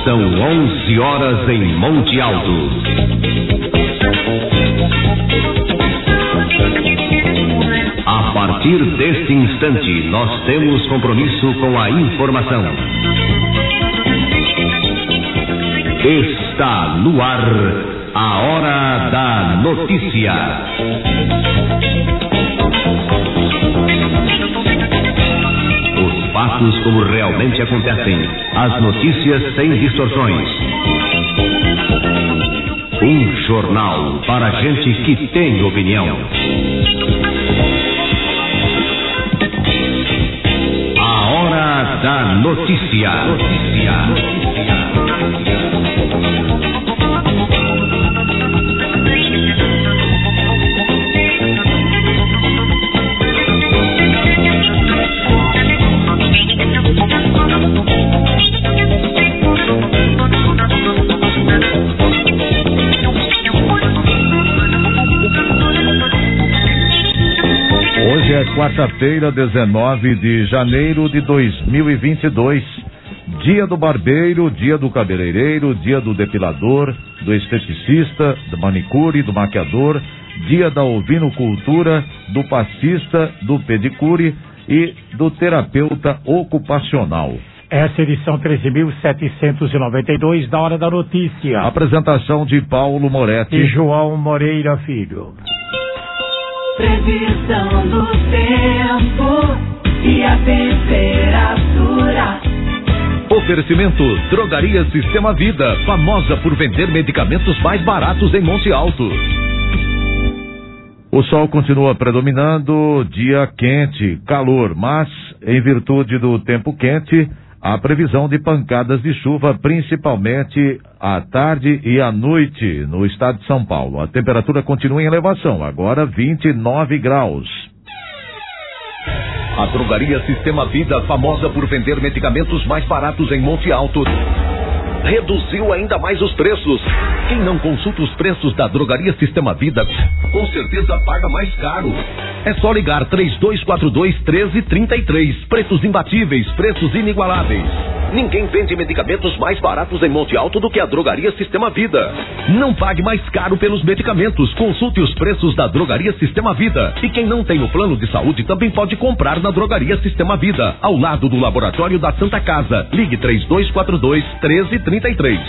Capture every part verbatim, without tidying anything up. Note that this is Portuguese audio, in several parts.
São onze horas em Monte Alto. A partir deste instante, nós temos compromisso com a informação. Está no ar a Hora da Notícia. Os fatos como realmente acontecem. As notícias sem distorções. Um jornal para gente que tem opinião. A Hora da Notícia. Notícia. Notícia. Hoje é quarta-feira, dezenove de janeiro de dois mil e vinte e dois, dia do barbeiro, dia do cabeleireiro, dia do depilador, do esteticista, do manicure, do maquiador, dia da ovinocultura, do passista, do pedicure e do terapeuta ocupacional. Essa é a edição treze mil setecentos e noventa e dois da Hora da Notícia. Apresentação de Paulo Moretti e João Moreira Filho. Previsão do tempo e a temperatura. Oferecimento Drogaria Sistema Vida, famosa por vender medicamentos mais baratos em Monte Alto. O sol continua predominando, dia quente, calor, mas em virtude do tempo quente, há previsão de pancadas de chuva, principalmente à tarde e à noite no estado de São Paulo. A temperatura continua em elevação, agora vinte e nove graus. A Drogaria Sistema Vida, famosa por vender medicamentos mais baratos em Monte Alto, reduziu ainda mais os preços. Quem não consulta os preços da Drogaria Sistema Vida, com certeza paga mais caro. É só ligar três dois quatro dois, um três três três. Preços imbatíveis, preços inigualáveis. Ninguém vende medicamentos mais baratos em Monte Alto do que a Drogaria Sistema Vida. Não pague mais caro pelos medicamentos. Consulte os preços da Drogaria Sistema Vida. E quem não tem o plano de saúde também pode comprar na Drogaria Sistema Vida, ao lado do Laboratório da Santa Casa. Ligue três dois quatro dois, um três três três.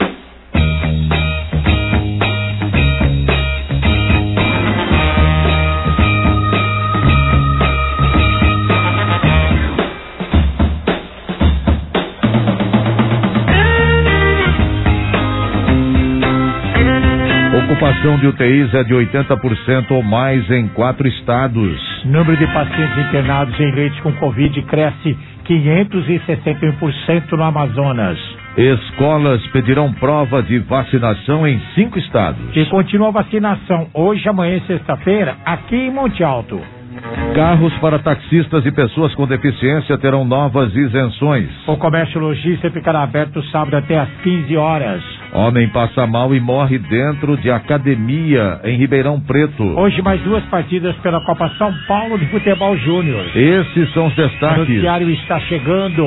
Ocupação de U T Is é de oitenta por cento ou mais em quatro estados. Número de pacientes internados em leitos com Covid cresce quinhentos e sessenta e um por cento no Amazonas. Escolas pedirão prova de vacinação em cinco estados. E continua a vacinação hoje, amanhã e sexta-feira, aqui em Monte Alto. Carros para taxistas e pessoas com deficiência terão novas isenções. O comércio logístico ficará aberto sábado até às quinze horas. Homem passa mal e morre dentro de academia em Ribeirão Preto. Hoje mais duas partidas pela Copa São Paulo de Futebol Júnior. Esses são os destaques. O noticiário está chegando.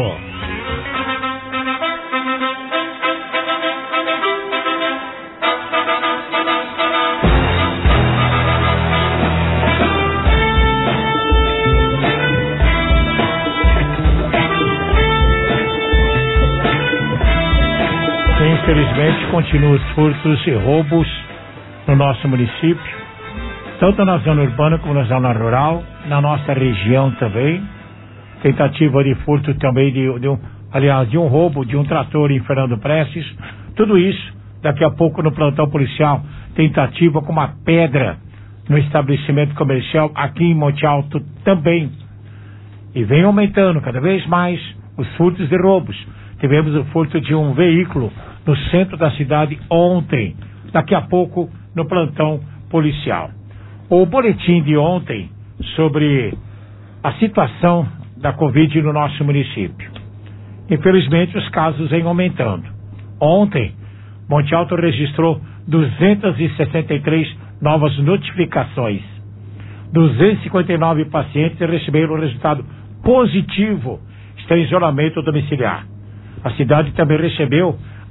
Infelizmente, continuam os furtos e roubos no nosso município, tanto na zona urbana como na zona rural, na nossa região também. Tentativa de furto também, de, de um, aliás, de um roubo de um trator em Fernando Prestes. Tudo isso, daqui a pouco no plantão policial, tentativa com uma pedra no estabelecimento comercial aqui em Monte Alto também. E vem aumentando cada vez mais os furtos e roubos. Tivemos o furto de um veículo no centro da cidade ontem, daqui a pouco no plantão policial. O boletim de ontem sobre a situação da Covid no nosso município. Infelizmente, os casos vêm aumentando. Ontem, Monte Alto registrou duzentas e sessenta e três novas notificações. duzentos e cinquenta e nove pacientes receberam o resultado positivo, estão em isolamento domiciliar. A cidade também recebeu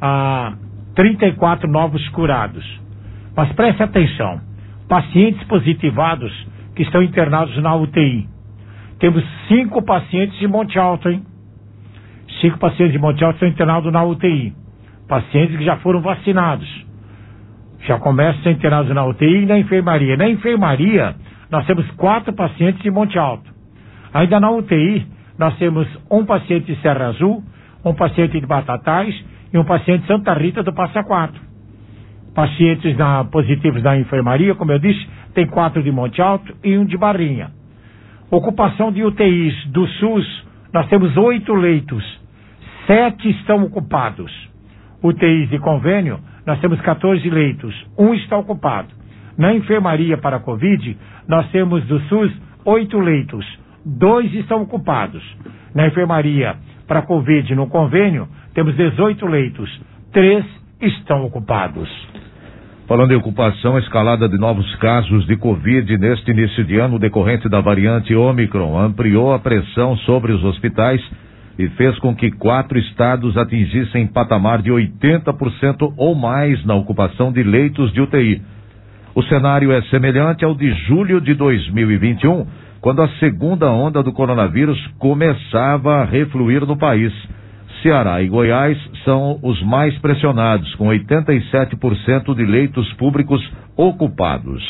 ah, trinta e quatro novos curados. Mas preste atenção, pacientes positivados que estão internados na U T I. Temos cinco pacientes de Monte Alto, hein? Cinco pacientes de Monte Alto estão internados na U T I. Pacientes que já foram vacinados. Já começam a ser internados na U T I e na enfermaria. Na enfermaria, nós temos quatro pacientes de Monte Alto. Ainda na U T I, nós temos um paciente de Serra Azul, um paciente de Batatais e um paciente de Santa Rita do Passa Quatro. Pacientes na, positivos na enfermaria, como eu disse, tem quatro de Monte Alto e um de Barrinha. Ocupação de U T Is do SUS, nós temos oito leitos, sete estão ocupados. U T Is de convênio, nós temos quatorze leitos, um está ocupado. Na enfermaria para a Covid, nós temos do SUS oito leitos, dois estão ocupados. Na enfermaria para a Covid no convênio, temos dezoito leitos, três estão ocupados. Falando em ocupação, a escalada de novos casos de Covid neste início de ano decorrente da variante Ômicron ampliou a pressão sobre os hospitais e fez com que quatro estados atingissem patamar de oitenta por cento ou mais na ocupação de leitos de U T I. O cenário é semelhante ao de julho de dois mil e vinte e um, quando a segunda onda do coronavírus começava a refluir no país. Ceará e Goiás são os mais pressionados, com oitenta e sete por cento de leitos públicos ocupados.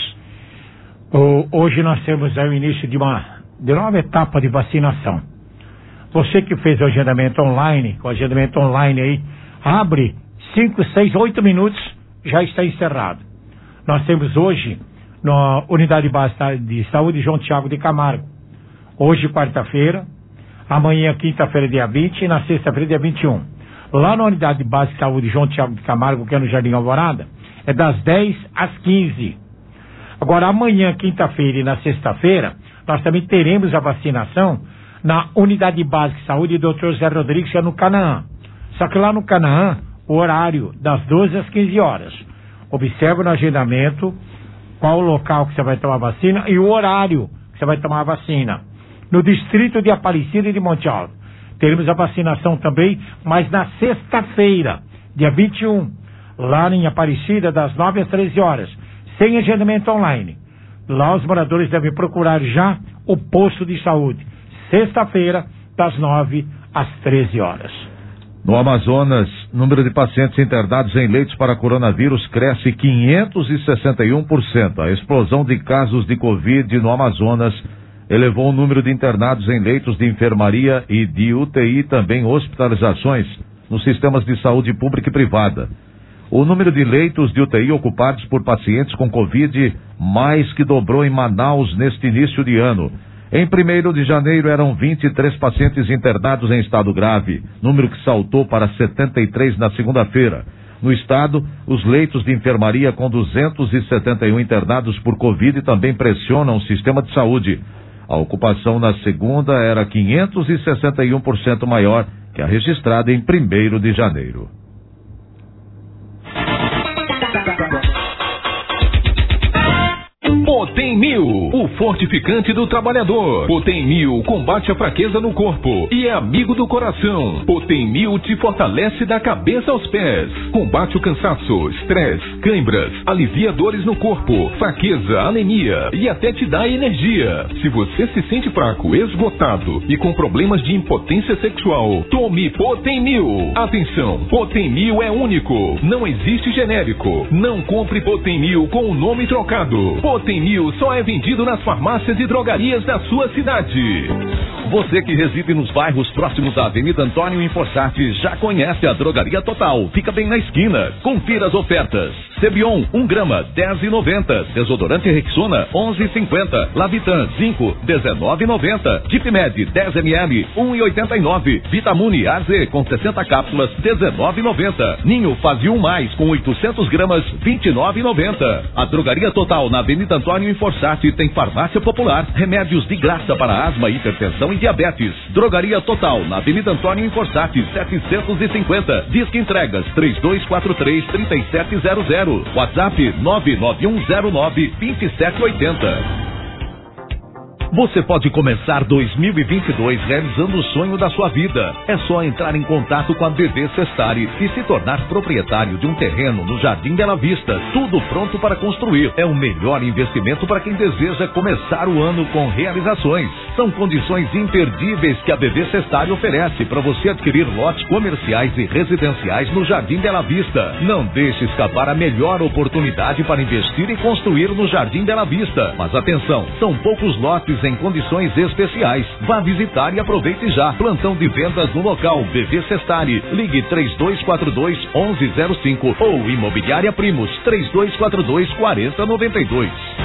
Hoje nós temos aí o início de uma, de uma nova etapa de vacinação. Você que fez o agendamento online, o agendamento online aí, abre cinco, seis, oito minutos, já está encerrado. Nós temos hoje, na Unidade Básica de Saúde João Tiago de Camargo, hoje quarta-feira, amanhã quinta-feira dia vinte e na sexta-feira dia vinte e um. Lá na Unidade Básica de Saúde João Tiago de Camargo, que é no Jardim Alvorada, é das dez às quinze. Agora amanhã, quinta-feira e na sexta-feira, nós também teremos a vacinação na Unidade Básica de Saúde doutor Zé Rodrigues, que é no Canaã. Só que lá no Canaã, o horário das doze às quinze horas. Observe no agendamento qual o local que você vai tomar a vacina e o horário que você vai tomar a vacina. No distrito de Aparecida e de Monte Alto. Teremos a vacinação também, mas na sexta-feira, dia vinte e um, lá em Aparecida, das nove às treze horas, sem agendamento online. Lá os moradores devem procurar já o posto de saúde. Sexta-feira, das nove às treze horas. No Amazonas, número de pacientes internados em leitos para coronavírus cresce quinhentos e sessenta e um por cento. A explosão de casos de Covid no Amazonas elevou o número de internados em leitos de enfermaria e de U T I, também hospitalizações nos sistemas de saúde pública e privada. O número de leitos de U T I ocupados por pacientes com Covid mais que dobrou em Manaus neste início de ano. Em primeiro de janeiro eram vinte e três pacientes internados em estado grave, número que saltou para setenta e três na segunda-feira. No estado, os leitos de enfermaria com duzentos e setenta e um internados por Covid também pressionam o sistema de saúde. A ocupação na segunda era quinhentos e sessenta e um por cento maior que a registrada em primeiro de janeiro. Potem Mil, o fortificante do trabalhador. Potem Mil combate a fraqueza no corpo e é amigo do coração. Potem Mil te fortalece da cabeça aos pés. Combate o cansaço, estresse, câimbras, alivia dores no corpo, fraqueza, anemia e até te dá energia. Se você se sente fraco, esgotado e com problemas de impotência sexual, tome Potem Mil. Atenção, Potem Mil é único, não existe genérico. Não compre Potem Mil com o nome trocado. Potem Mil só é vendido nas farmácias e drogarias da sua cidade. Você que reside nos bairros próximos à Avenida Antônio Inforçati já conhece a Drogaria Total. Fica bem na esquina. Confira as ofertas. Cebion, um grama, dez reais e noventa centavos. Desodorante Rexona, onze reais e cinquenta centavos. Lavitan, cinco, dezenove reais e noventa centavos. Dipmed, dez mililitros, um real e oitenta e nove centavos. Vitamune A Z com sessenta cápsulas, dezenove reais e noventa centavos. Ninho Fazil Mais com oitocentos gramas, vinte e nove reais e noventa centavos. A Drogaria Total na Avenida Antônio Inforçati tem farmácia popular, remédios de graça para asma, hipertensão e diabetes. Drogaria Total na Avenida Antônio Inforçati, setecentos e cinquenta. Disque entregas três dois quatro três, três sete zero zero. WhatsApp nove nove um zero nove, dois sete oito zero. Você pode começar dois mil e vinte e dois realizando o sonho da sua vida. É só entrar em contato com a B V Sestari e se tornar proprietário de um terreno no Jardim Bela Vista. Tudo pronto para construir. É o melhor investimento para quem deseja começar o ano com realizações. São condições imperdíveis que a B V Sestari oferece para você adquirir lotes comerciais e residenciais no Jardim Bela Vista. Não deixe escapar a melhor oportunidade para investir e construir no Jardim Bela Vista. Mas atenção, são poucos lotes em condições especiais. Vá visitar e aproveite já. Plantão de vendas no local B V Sestari. Ligue três dois quatro dois, onze zero cinco ou Imobiliária Primos três dois quatro dois, quatro zero nove dois.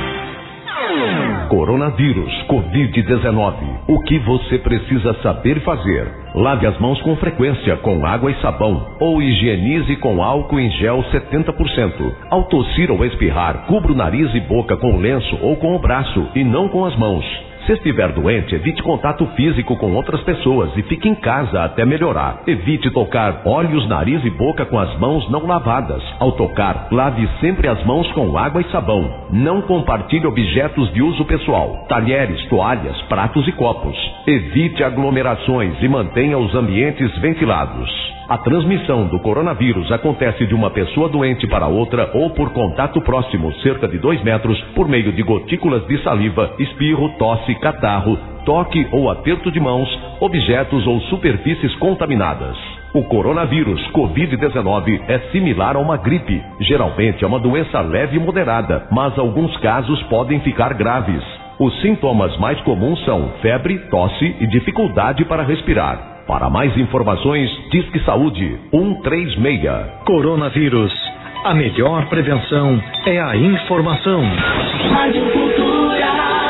Coronavírus, covid dezenove. O que você precisa saber fazer? Lave as mãos com frequência com água e sabão ou higienize com álcool em gel setenta por cento. Ao tossir ou espirrar, cubra o nariz e boca com lenço ou com o braço e não com as mãos. Se estiver doente, evite contato físico com outras pessoas e fique em casa até melhorar. Evite tocar olhos, nariz e boca com as mãos não lavadas. Ao tocar, lave sempre as mãos com água e sabão. Não compartilhe objetos de uso pessoal, talheres, toalhas, pratos e copos. Evite aglomerações e mantenha os ambientes ventilados. A transmissão do coronavírus acontece de uma pessoa doente para outra ou por contato próximo, cerca de dois metros, por meio de gotículas de saliva, espirro, tosse, catarro, toque ou aperto de mãos, objetos ou superfícies contaminadas. O coronavírus covid dezenove é similar a uma gripe. Geralmente é uma doença leve e moderada, mas alguns casos podem ficar graves. Os sintomas mais comuns são febre, tosse e dificuldade para respirar. Para mais informações, Disque Saúde um três seis. Coronavírus. A melhor prevenção é a informação. Rádio Cultura,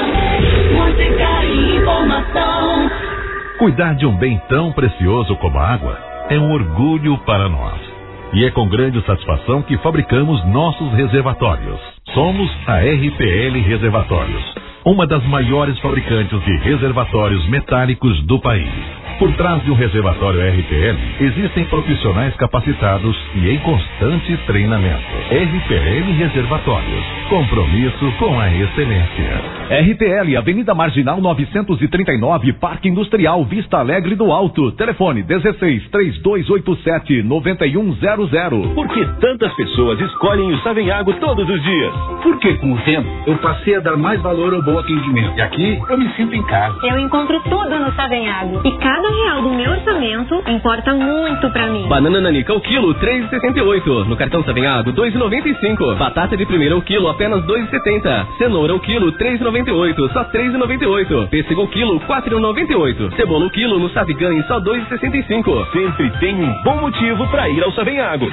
música e informação. Cuidar de um bem tão precioso como a água é um orgulho para nós. E é com grande satisfação que fabricamos nossos reservatórios. Somos a R P L Reservatórios, uma das maiores fabricantes de reservatórios metálicos do país. Por trás de um reservatório R P L, existem profissionais capacitados e em constante treinamento. R P L Reservatórios, compromisso com a excelência. R P L, Avenida Marginal novecentos e trinta e nove, Parque Industrial, Vista Alegre do Alto. Telefone dezesseis, três dois oito sete, nove um zero zero. Por que tantas pessoas escolhem o Savenhago todos os dias? Porque com o tempo eu passei a dar mais valor ao bom atendimento. E aqui eu me sinto em casa. Eu encontro tudo no Savenhago. E cada real do meu orçamento importa muito pra mim. Banana nanica ao quilo, três reais e sessenta e oito centavos. No cartão Savenhago, dois reais e noventa e cinco centavos. Batata de primeira ao quilo, apenas dois reais e setenta centavos. Cenoura ao quilo, três reais e noventa e oito centavos. Só três reais e noventa e oito centavos. Pêssego ao quilo, quatro reais e noventa e oito centavos. Cebola ao quilo no Saviganhe, só dois reais e sessenta e cinco centavos. Sempre tem um bom motivo pra ir ao Savenhago.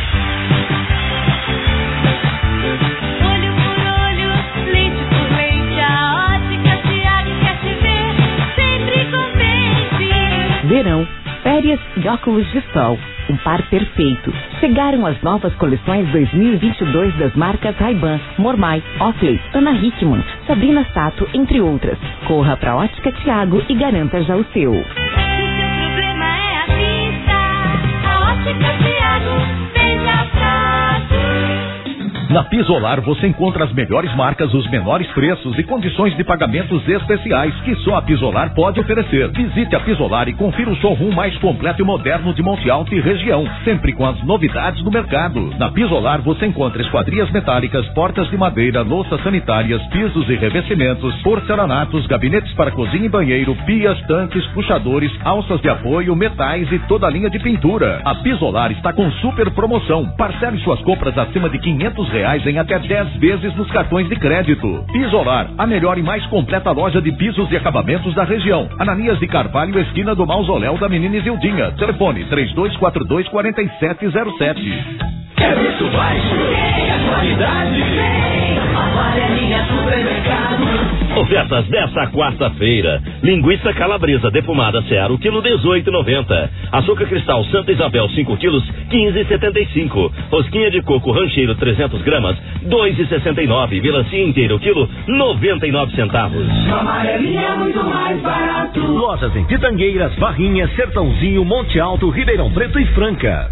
Verão, férias e óculos de sol. Um par perfeito. Chegaram as novas coleções dois mil e vinte e dois das marcas Ray-Ban, Mormai, Oakley, Ana Hickman, Sabrina Sato, entre outras. Corra pra Ótica Thiago e garanta já o seu. Se seu problema é a vista, a Ótica Thiago veja fácil. Na Pisolar você encontra as melhores marcas, os menores preços e condições de pagamentos especiais que só a Pisolar pode oferecer. Visite a Pisolar e confira o showroom mais completo e moderno de Monte Alto e região, sempre com as novidades do mercado. Na Pisolar você encontra esquadrias metálicas, portas de madeira, louças sanitárias, pisos e revestimentos, porcelanatos, gabinetes para cozinha e banheiro, pias, tanques, puxadores, alças de apoio, metais e toda a linha de pintura. A Pisolar está com super promoção. Parcele suas compras acima de quinhentos reais em até dez vezes nos cartões de crédito. Pisolar, a melhor e mais completa loja de pisos e acabamentos da região. Ananias de Carvalho, esquina do Mausoléu da Menina Isildinha. Telefone três dois quatro dois, quatro sete zero sete. É preço baixo, é qualidade. Amarelinha Supermercado. Ofertas desta quarta-feira. Linguiça calabresa defumada Seara, quilo dezoito reais e noventa centavos. Açúcar cristal Santa Isabel, cinco quilos, quinze reais e setenta e cinco centavos. Rosquinha de coco rancheiro, trezentos gramas, dois reais e sessenta e nove centavos. Melancia inteira, quilo, noventa e nove centavos. Amarelinha é muito mais barato. Lojas em Pitangueiras, Barrinha, Sertãozinho, Monte Alto, Ribeirão Preto e Franca.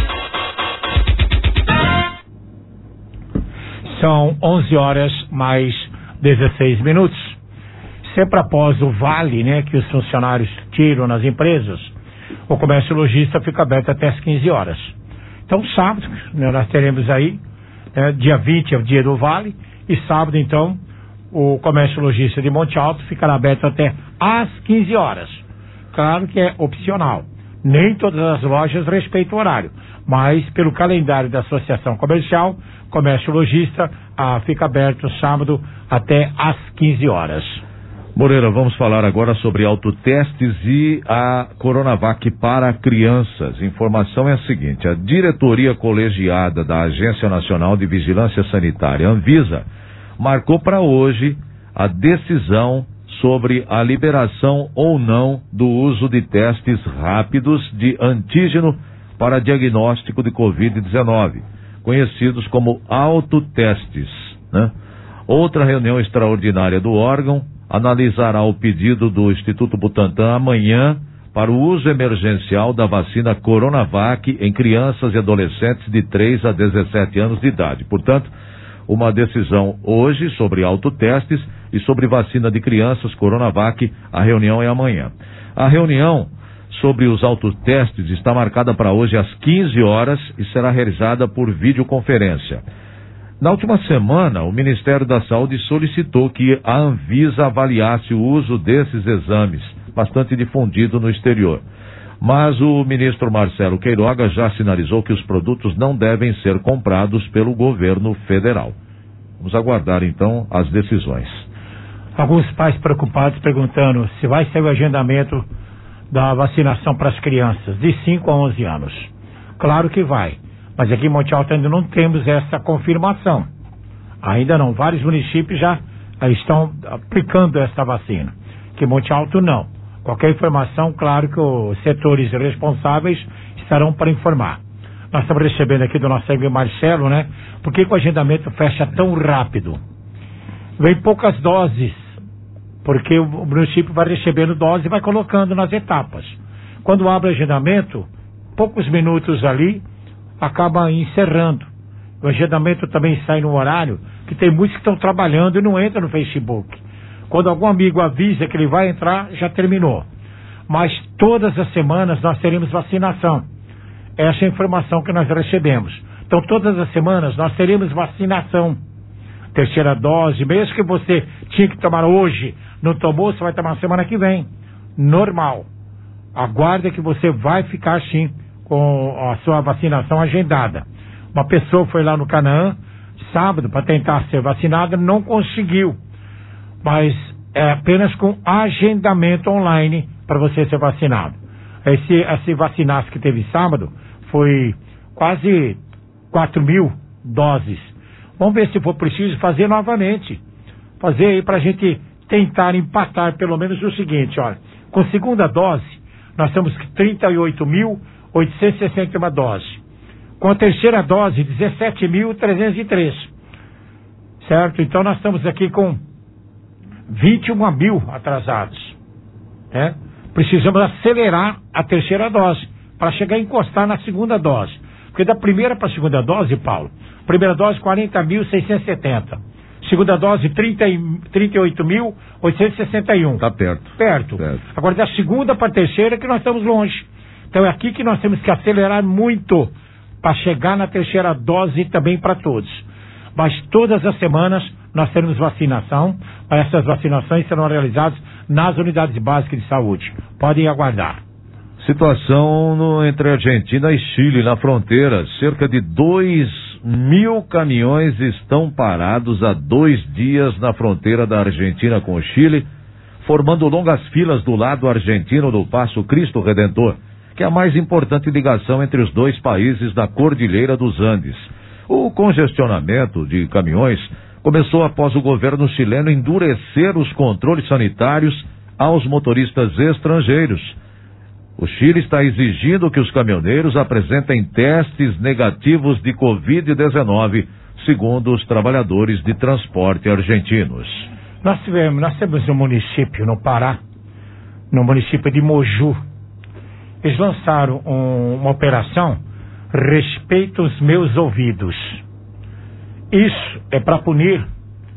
São onze horas mais dezesseis minutos. Sempre após o vale, né, que os funcionários tiram nas empresas, o comércio lojista fica aberto até as quinze horas. Então, sábado, né, nós teremos aí, né, dia vinte é o dia do vale, e sábado, então, o comércio lojista de Monte Alto ficará aberto até às quinze horas. Claro que é opcional. Nem todas as lojas respeitam o horário, mas pelo calendário da Associação Comercial, comércio lojista ah, fica aberto sábado até às quinze horas. Moreira, vamos falar agora sobre autotestes e a Coronavac para crianças. Informação é a seguinte: a diretoria colegiada da Agência Nacional de Vigilância Sanitária, Anvisa, marcou para hoje a decisão sobre a liberação ou não do uso de testes rápidos de antígeno para diagnóstico de covid dezenove, conhecidos como autotestes, né? Outra reunião extraordinária do órgão analisará o pedido do Instituto Butantan amanhã para o uso emergencial da vacina Coronavac em crianças e adolescentes de três a dezessete anos de idade. Portanto, uma decisão hoje sobre autotestes e sobre vacina de crianças Coronavac. A reunião é amanhã. A reunião sobre os autotestes está marcada para hoje às quinze horas e será realizada por videoconferência. Na última semana, o Ministério da Saúde solicitou que a Anvisa avaliasse o uso desses exames, bastante difundido no exterior. Mas o ministro Marcelo Queiroga já sinalizou que os produtos não devem ser comprados pelo governo federal. Vamos aguardar, então, as decisões. Alguns pais preocupados perguntando se vai ser o agendamento da vacinação para as crianças de cinco a onze anos. Claro que vai. Mas aqui em Monte Alto ainda não temos essa confirmação. Ainda não. Vários municípios já estão aplicando essa vacina. Aqui em Monte Alto não. Qualquer informação, claro que os setores responsáveis estarão para informar. Nós estamos recebendo aqui do nosso amigo Marcelo, né? Por que o agendamento fecha tão rápido? Vem poucas doses, porque o município vai recebendo doses e vai colocando nas etapas. Quando abre o agendamento, poucos minutos ali, acaba encerrando. O agendamento também sai no horário que tem muitos que estão trabalhando e não entram no Facebook. Quando algum amigo avisa que ele vai entrar, já terminou. Mas todas as semanas nós teremos vacinação. Essa é a informação que nós recebemos. Então todas as semanas nós teremos vacinação. Terceira dose, mesmo que você tinha que tomar hoje, não tomou, você vai tomar semana que vem. Normal. Aguarda que você vai ficar sim com a sua vacinação agendada. Uma pessoa foi lá no Canaã, sábado, para tentar ser vacinada, não conseguiu. Mas é apenas com agendamento online para você ser vacinado. Esse, esse vacinaço que teve sábado foi quase quatro mil doses. Vamos ver se for preciso fazer novamente. Fazer aí para a gente tentar empatar pelo menos o seguinte, olha. Com segunda dose, nós temos trinta e oito mil oitocentos e sessenta e uma doses. Com a terceira dose, dezessete mil trezentos e três. Certo? Então nós estamos aqui com vinte e um mil atrasados. Né? Precisamos acelerar a terceira dose para chegar a encostar na segunda dose. Porque da primeira para a segunda dose, Paulo, primeira dose quarenta mil seiscentos e setenta. Segunda dose trinta e oito mil oitocentos e sessenta e um. Está perto. Perto. Perto. Agora da segunda para a terceira que nós estamos longe. Então é aqui que nós temos que acelerar muito para chegar na terceira dose também para todos. Mas todas as semanas nós teremos vacinação. Essas vacinações serão realizadas nas unidades básicas de saúde. Podem aguardar. Situação no, entre Argentina e Chile, na fronteira. Cerca de dois mil caminhões estão parados há dois dias na fronteira da Argentina com o Chile, formando longas filas do lado argentino do Passo Cristo Redentor, que é a mais importante ligação entre os dois países da Cordilheira dos Andes. O congestionamento de caminhões começou após o governo chileno endurecer os controles sanitários aos motoristas estrangeiros. O Chile está exigindo que os caminhoneiros apresentem testes negativos de covid dezenove, segundo os trabalhadores de transporte argentinos. Nós tivemos, nós temos um município no Pará, no município de Moju. Eles lançaram um, uma operação Respeita os Meus Ouvidos. Isso é para punir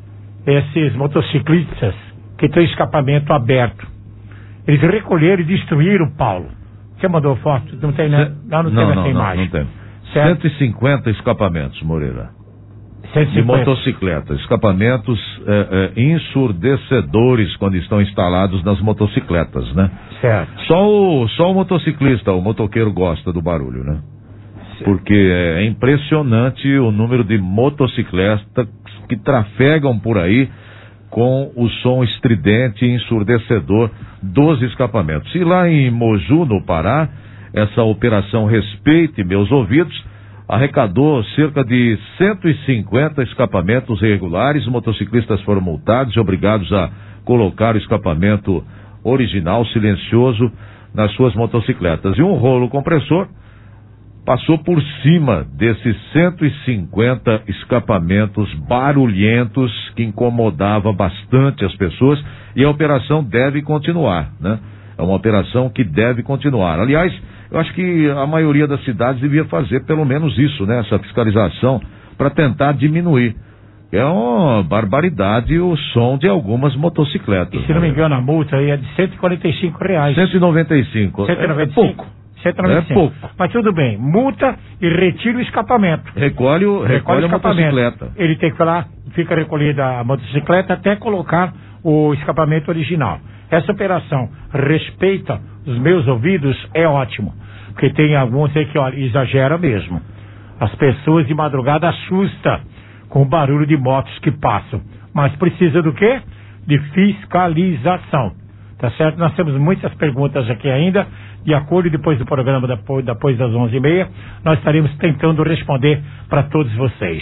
esses motociclistas que têm escapamento aberto. Eles recolheram e destruíram, Paulo. Você mandou foto? Não tem, né? Não, não, não tem não, essa não, imagem. não tem. Certo? cento e cinquenta escapamentos, Moreira. cento e cinquenta. De motocicleta. Escapamentos é, é, ensurdecedores quando estão instalados nas motocicletas, né? Certo. Só o, só o motociclista, o motoqueiro gosta do barulho, né? Certo. Porque é impressionante o número de motocicletas que trafegam por aí com o som estridente e ensurdecedor dos escapamentos. E lá em Moju, no Pará, essa operação Respeite Meus Ouvidos arrecadou cerca de cento e cinquenta escapamentos irregulares. Motociclistas foram multados e obrigados a colocar o escapamento original, silencioso, nas suas motocicletas. E um rolo compressor passou por cima desses cento e cinquenta escapamentos barulhentos que incomodava bastante as pessoas, e a operação deve continuar, né? É uma operação que deve continuar. Aliás, eu acho que a maioria das cidades devia fazer pelo menos isso, né? Essa fiscalização para tentar diminuir. É uma barbaridade o som de algumas motocicletas. E, se não me engano, a multa aí é de cento e quarenta e cinco reais. cento e noventa e cinco. cento e noventa e cinco. É pouco. cento e noventa e cinco. É pouco. Mas tudo bem, multa e retira o escapamento. Recolhe, o, recolhe, recolhe a motocicleta. Ele tem que falar, fica recolhida a motocicleta até colocar o escapamento original. Essa operação respeita os meus ouvidos, é ótimo. Porque tem alguns aí que, olha, exagera mesmo. As pessoas de madrugada assustam com o barulho de motos que passam. Mas precisa do quê? De fiscalização. Tá certo? Nós temos muitas perguntas aqui ainda. De acordo, depois do programa, depois, depois das onze e meia, nós estaremos tentando responder para todos vocês.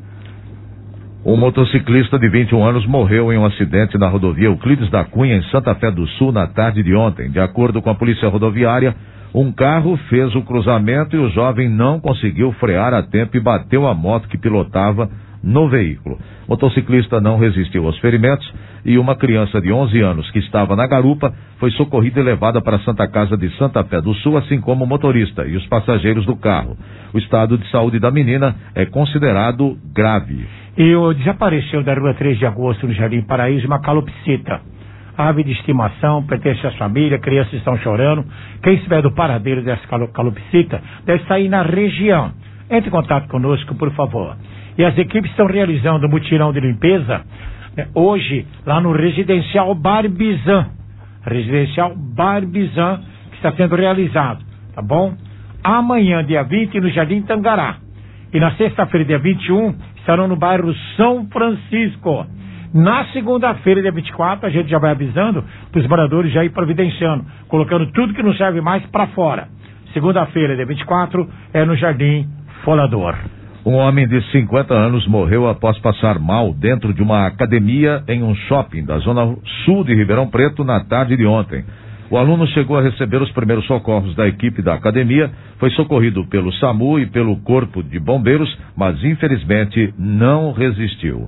Um motociclista de vinte e um anos morreu em um acidente na rodovia Euclides da Cunha, em Santa Fé do Sul, na tarde de ontem. De acordo com a polícia rodoviária, um carro fez o cruzamento e o jovem não conseguiu frear a tempo e bateu a moto que pilotava no veículo. O motociclista não resistiu aos ferimentos e uma criança de onze anos que estava na garupa foi socorrida e levada para a Santa Casa de Santa Fé do Sul, assim como o motorista e os passageiros do carro. O estado de saúde da menina é considerado grave. E o desapareceu da rua três de agosto, no Jardim Paraíso, uma calopsita. Ave de estimação, pertence à família, crianças estão chorando. Quem estiver do paradeiro dessa calopsita deve estar aí na região. Entre em contato conosco, por favor. E as equipes estão realizando um mutirão de limpeza, né, hoje, lá no Residencial Barbizan. Residencial Barbizan, que está sendo realizado, tá bom? Amanhã, dia vinte, no Jardim Tangará. E na sexta-feira, dia vinte e um, estarão no bairro São Francisco. Na segunda-feira, dia vinte e quatro, a gente já vai avisando para os moradores já ir providenciando, colocando tudo que não serve mais para fora. Segunda-feira, dia vinte e quatro, é no Jardim Folador. Um homem de cinquenta anos morreu após passar mal dentro de uma academia em um shopping da zona sul de Ribeirão Preto na tarde de ontem. O aluno chegou a receber os primeiros socorros da equipe da academia, foi socorrido pelo SAMU e pelo Corpo de Bombeiros, mas infelizmente não resistiu.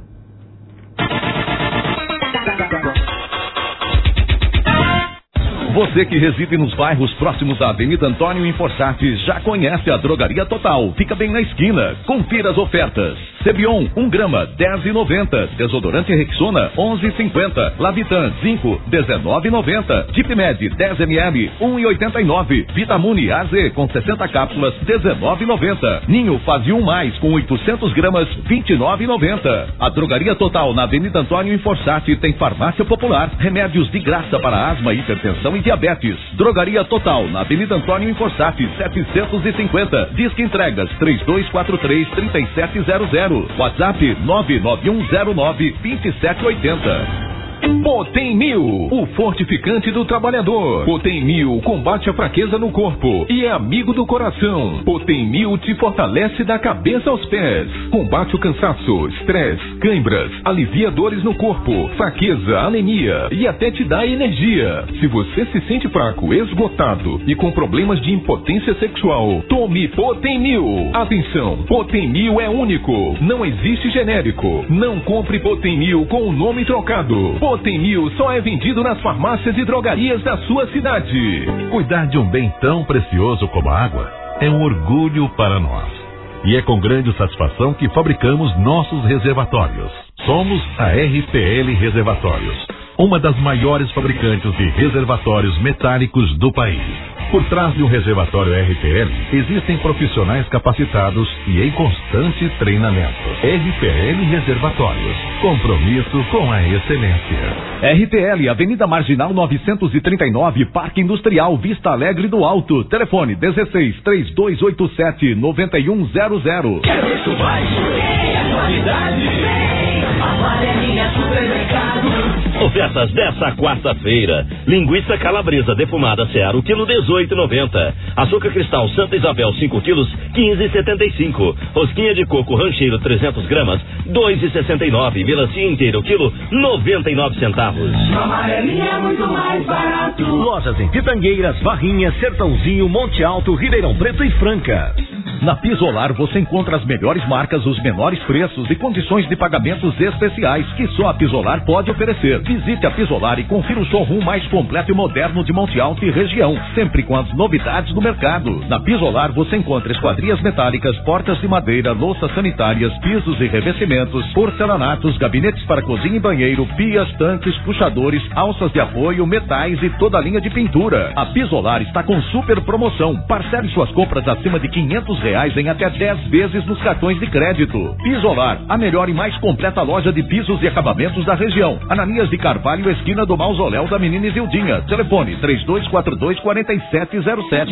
Você que reside nos bairros próximos à Avenida Antônio Inforçati já conhece a Drogaria Total. Fica bem na esquina. Confira as ofertas. Cebion, um grama, dez reais e noventa centavos. Desodorante Rexona, onze reais e cinquenta centavos. Lavitan, cinco, dezenove reais e noventa centavos. Dipmed, dez mililitros, um real e oitenta e nove centavos. Vitamune A Z, com sessenta cápsulas, dezenove reais e noventa centavos. Ninho Fase um mais, com oitocentos gramas, vinte e nove reais e noventa centavos. A Drogaria Total, na Avenida Antônio Inforçati, tem farmácia popular, remédios de graça para asma, hipertensão e diabetes. Drogaria Total, na Avenida Antônio Inforçati, setecentos e cinquenta. Disque entregas três dois quatro três, três sete zero zero. WhatsApp nove nove um zero nove, dois sete oito zero. Potem Mil, o fortificante do trabalhador. Potem Mil combate a fraqueza no corpo e é amigo do coração. Potem Mil te fortalece da cabeça aos pés. Combate o cansaço, estresse, cãibras, alivia dores no corpo, fraqueza, anemia e até te dá energia. Se você se sente fraco, esgotado e com problemas de impotência sexual, tome Potem Mil. Atenção, Potem Mil é único, não existe genérico. Não compre Potem Mil com o nome trocado. Potem Mil só é vendido nas farmácias e drogarias da sua cidade. Cuidar de um bem tão precioso como a água é um orgulho para nós. E é com grande satisfação que fabricamos nossos reservatórios. Somos a R P L Reservatórios, uma das maiores fabricantes de reservatórios metálicos do país. Por trás de um reservatório R P L, existem profissionais capacitados e em constante treinamento. R P L Reservatórios, compromisso com a excelência. R P L, Avenida Marginal novecentos e trinta e nove, Parque Industrial, Vista Alegre do Alto. Telefone dezesseis, três dois oito sete, nove um zero zero. Quero isso mais, é qualidade. Amarelinha Supermercado. Ofertas dessa quarta-feira: linguiça calabresa defumada Seara, o quilo dezoito e noventa. Açúcar cristal Santa Isabel cinco quilos, quinze e setenta e cinco. Rosquinha de coco rancheiro trezentos gramas, dois e sessenta e nove. Melancia inteira o quilo, noventa e nove centavos. Amarelinha é muito mais barato. Lojas em Pitangueiras, Varrinha, Sertãozinho, Monte Alto, Ribeirão Preto e Franca. Na Pisolar você encontra as melhores marcas, os menores preços e condições de pagamentos especiais que só a Pisolar pode oferecer. Visite a Pisolar e confira o showroom mais completo e moderno de Monte Alto e região, sempre com as novidades do mercado. Na Pisolar você encontra esquadrias metálicas, portas de madeira, louças sanitárias, pisos e revestimentos, porcelanatos, gabinetes para cozinha e banheiro, pias, tanques, puxadores, alças de apoio, metais e toda a linha de pintura. A Pisolar está com super promoção. Parcele suas compras acima de quinhentos reais em até dez vezes nos cartões de crédito. Pisolar, a melhor e mais completa loja de pisos e acabamentos da região. Ananias de Carvalho, esquina do Mausoléu da Menina Isildinha. Telefone três dois quatro dois, quatro sete zero sete.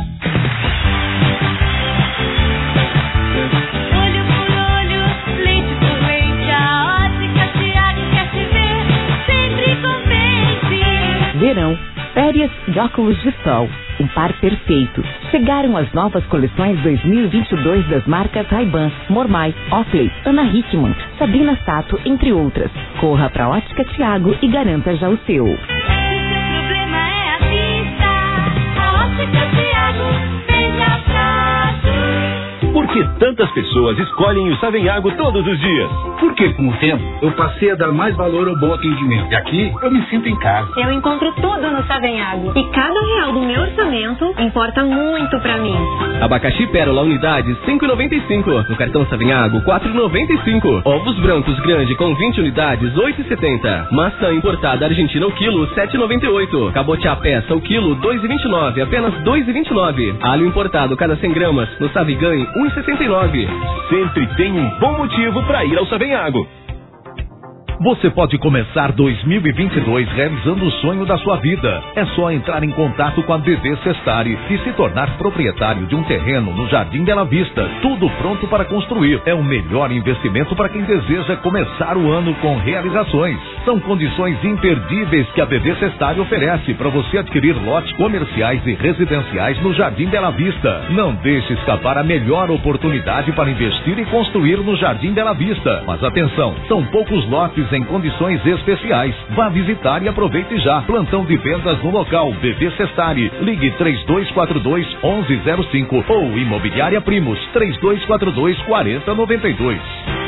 Olho por olho, leite por leite, a ótica Thiago quer te ver, sempre contente. Verão, férias de óculos de sol, um par perfeito. Chegaram as novas coleções dois mil e vinte e dois das marcas Ray-Ban, Mormai, Oakley, Ana Hickman, Sabrina Sato, entre outras. Corra pra Ótica Thiago e garanta já o seu. Se seu problema é a vista, a ótica Thiago veja prático. Por que tantas pessoas escolhem o Savenhago todos os dias? Porque com o tempo eu passei a dar mais valor ao bom atendimento. E aqui eu me sinto em casa. Eu encontro tudo no Savenhago. E cada real do meu orçamento importa muito pra mim. Abacaxi Pérola unidade cinco e noventa e cinco. No cartão Savenhago quatro e noventa e cinco. Ovos brancos grande com vinte unidades oito e setenta. Maçã importada Argentina o quilo sete e noventa e oito. Cabotiá peça o quilo dois e vinte e nove, apenas dois e vinte e nove. Alho importado cada cem gramas no Saviganhe um e sessenta e nove. Sempre tem um bom motivo para ir ao Savenhago. Você pode começar dois mil e vinte e dois realizando o sonho da sua vida. É só entrar em contato com a B V Sestari e se tornar proprietário de um terreno no Jardim Bela Vista. Tudo pronto para construir. É o melhor investimento para quem deseja começar o ano com realizações. São condições imperdíveis que a B V Sestari oferece para você adquirir lotes comerciais e residenciais no Jardim Bela Vista. Não deixe escapar a melhor oportunidade para investir e construir no Jardim Bela Vista. Mas atenção, são poucos lotes em condições especiais. Vá visitar e aproveite já. Plantão de vendas no local B V Sestari. Ligue três dois quatro dois, onze zero cinco ou Imobiliária Primos três dois quatro dois, quatro zero nove dois.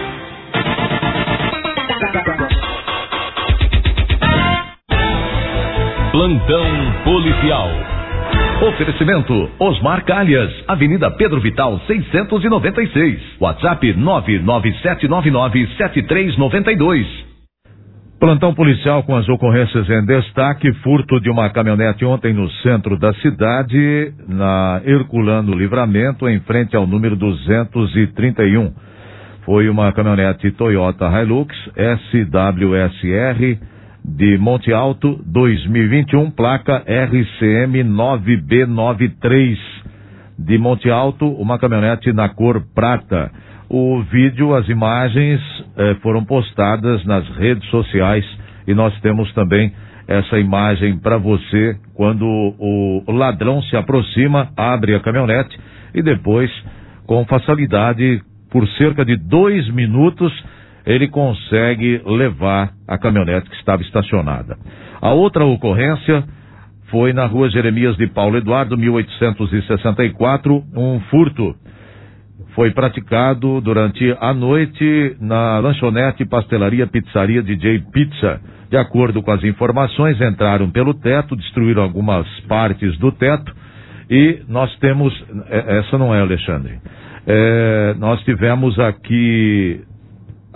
Plantão policial. Oferecimento Osmar Calhas, Avenida Pedro Vital seiscentos e noventa e seis. WhatsApp nove nove sete nove nove sete três nove dois. Plantão policial com as ocorrências em destaque: furto de uma caminhonete ontem no centro da cidade, na Herculano Livramento, em frente ao número duzentos e trinta e um. Foi uma caminhonete Toyota Hilux S W S R de Monte Alto, dois mil e vinte e um, placa R C M nove B nove três, de Monte Alto, uma caminhonete na cor prata. O vídeo, as imagens eh, foram postadas nas redes sociais e nós temos também essa imagem para você quando o ladrão se aproxima, abre a caminhonete e depois, com facilidade, por cerca de dois minutos, ele consegue levar a caminhonete que estava estacionada. A outra ocorrência foi na rua Jeremias de Paulo Eduardo, mil oitocentos e sessenta e quatro, um furto. Foi praticado durante a noite na lanchonete Pastelaria Pizzaria D J Pizza. De acordo com as informações, entraram pelo teto, destruíram algumas partes do teto e nós temos... Essa não é, Alexandre. É, nós tivemos aqui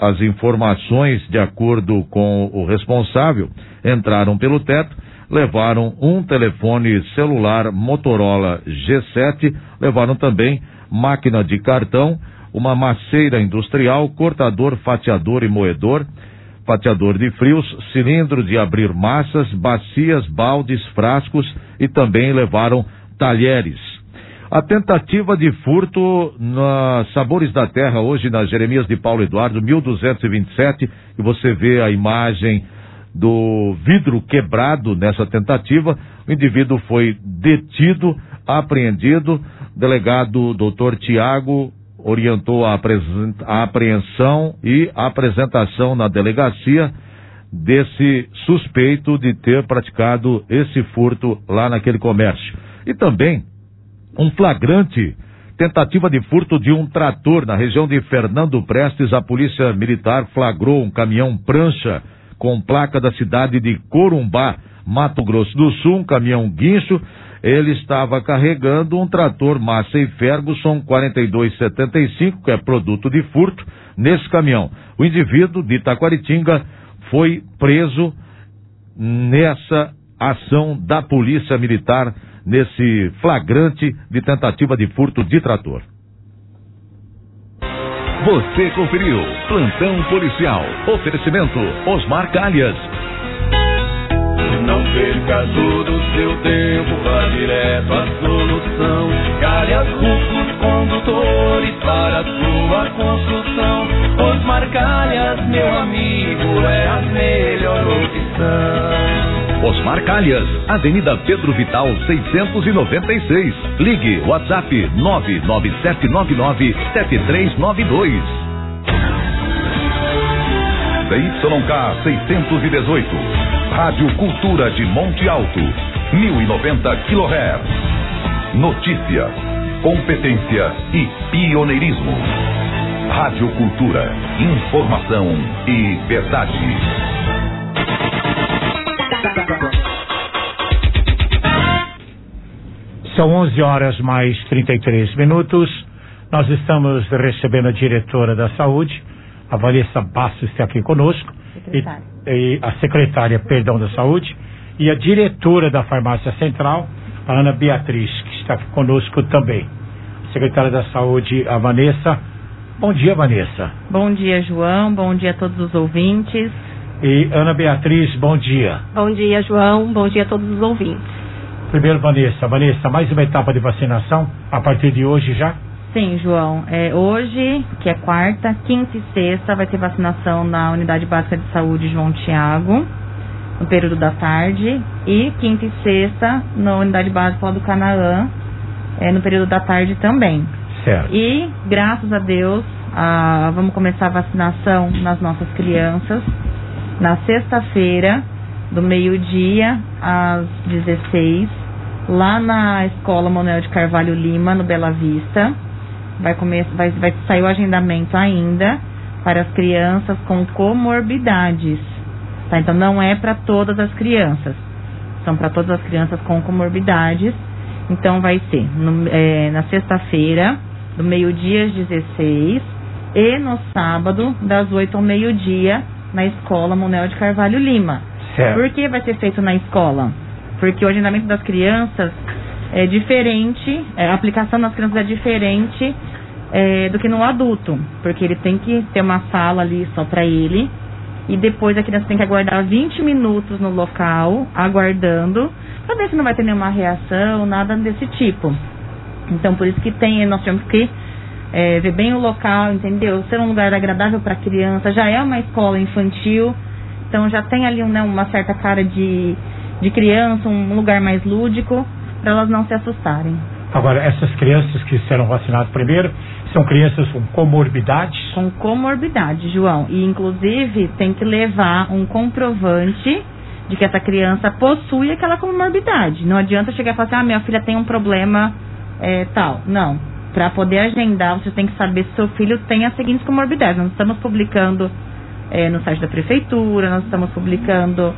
as informações, de acordo com o responsável, entraram pelo teto, levaram um telefone celular Motorola G sete, levaram também máquina de cartão, uma maceira industrial, cortador, fatiador e moedor, fatiador de frios, cilindro de abrir massas, bacias, baldes, frascos e também levaram talheres. A tentativa de furto na Sabores da Terra, hoje na Jeremias de Paulo Eduardo, mil duzentos e vinte e sete, e você vê a imagem do vidro quebrado nessa tentativa. O indivíduo foi detido, apreendido. O delegado doutor Tiago orientou a, a apreensão e a apresentação na delegacia desse suspeito de ter praticado esse furto lá naquele comércio. E também um flagrante tentativa de furto de um trator na região de Fernando Prestes. A polícia militar flagrou um caminhão prancha com placa da cidade de Corumbá, Mato Grosso do Sul, um caminhão guincho. Ele estava carregando um trator Massey Ferguson quarenta e dois setenta e cinco, que é produto de furto, nesse caminhão. O indivíduo de Taquaritinga foi preso nessa ação da polícia militar, nesse flagrante de tentativa de furto de trator. Você conferiu Plantão Policial. Oferecimento Osmar Calhas. Não perca todo o seu tempo, vá direto à solução. Calhas Rufos Condutores para a sua construção. Osmar Calhas, meu amigo, é a melhor opção. Osmar Calhas, Avenida Pedro Vital seiscentos e noventa e seis. Ligue WhatsApp nove nove sete nove nove sete três nove dois. C Y K seiscentos e dezoito. Rádio Cultura de Monte Alto, mil e noventa quilohertz. Notícia, competência e pioneirismo. Rádio Cultura, informação e verdade. São onze horas mais trinta e três minutos. Nós estamos recebendo a diretora da saúde, a Vanessa Bastos, está aqui conosco, e, e a secretária, perdão, da saúde, e a diretora da farmácia central, a Ana Beatriz, que está aqui conosco também. Secretária da saúde, a Vanessa. Bom dia, Vanessa. Bom dia, João. Bom dia a todos os ouvintes. E Ana Beatriz, bom dia. Bom dia, João. Bom dia a todos os ouvintes. Primeiro, Vanessa. Vanessa, mais uma etapa de vacinação a partir de hoje já? Sim, João. É, hoje, que é quarta, quinta e sexta, vai ter vacinação na Unidade Básica de Saúde João Tiago, no período da tarde. E quinta e sexta, na Unidade Básica do Canaã, é, no período da tarde também. Certo. E, graças a Deus, a, vamos começar a vacinação nas nossas crianças na sexta-feira, do meio-dia às dezesseis, lá na Escola Manuel de Carvalho Lima, no Bela Vista. Vai, começar, vai, vai sair o agendamento ainda para as crianças com comorbidades. Tá? Então não é para todas as crianças, são para todas as crianças com comorbidades. Então vai ser no, é, na sexta-feira, do meio-dia às dezesseis, e no sábado, das oito ao meio-dia, na Escola Manuel de Carvalho Lima. Certo. Por que vai ser feito na escola? Porque o agendamento das crianças é diferente, é, a aplicação das crianças é diferente é, do que no adulto, porque ele tem que ter uma sala ali só para ele, e depois a criança tem que aguardar vinte minutos no local, aguardando, para ver se não vai ter nenhuma reação, nada desse tipo. Então, por isso que tem, nós temos que é, ver bem o local, entendeu? Ser um lugar agradável para a criança, já é uma escola infantil, então já tem ali né, uma certa cara de, de criança, um lugar mais lúdico, para elas não se assustarem. Agora, essas crianças que serão vacinadas primeiro, são crianças com comorbidades? Com comorbidade, João. E, inclusive, tem que levar um comprovante de que essa criança possui aquela comorbidade. Não adianta chegar e falar assim, ah, minha filha tem um problema é, tal. Não. Para poder agendar, você tem que saber se seu filho tem as seguintes comorbidades. Nós estamos publicando é, no site da prefeitura, nós estamos publicando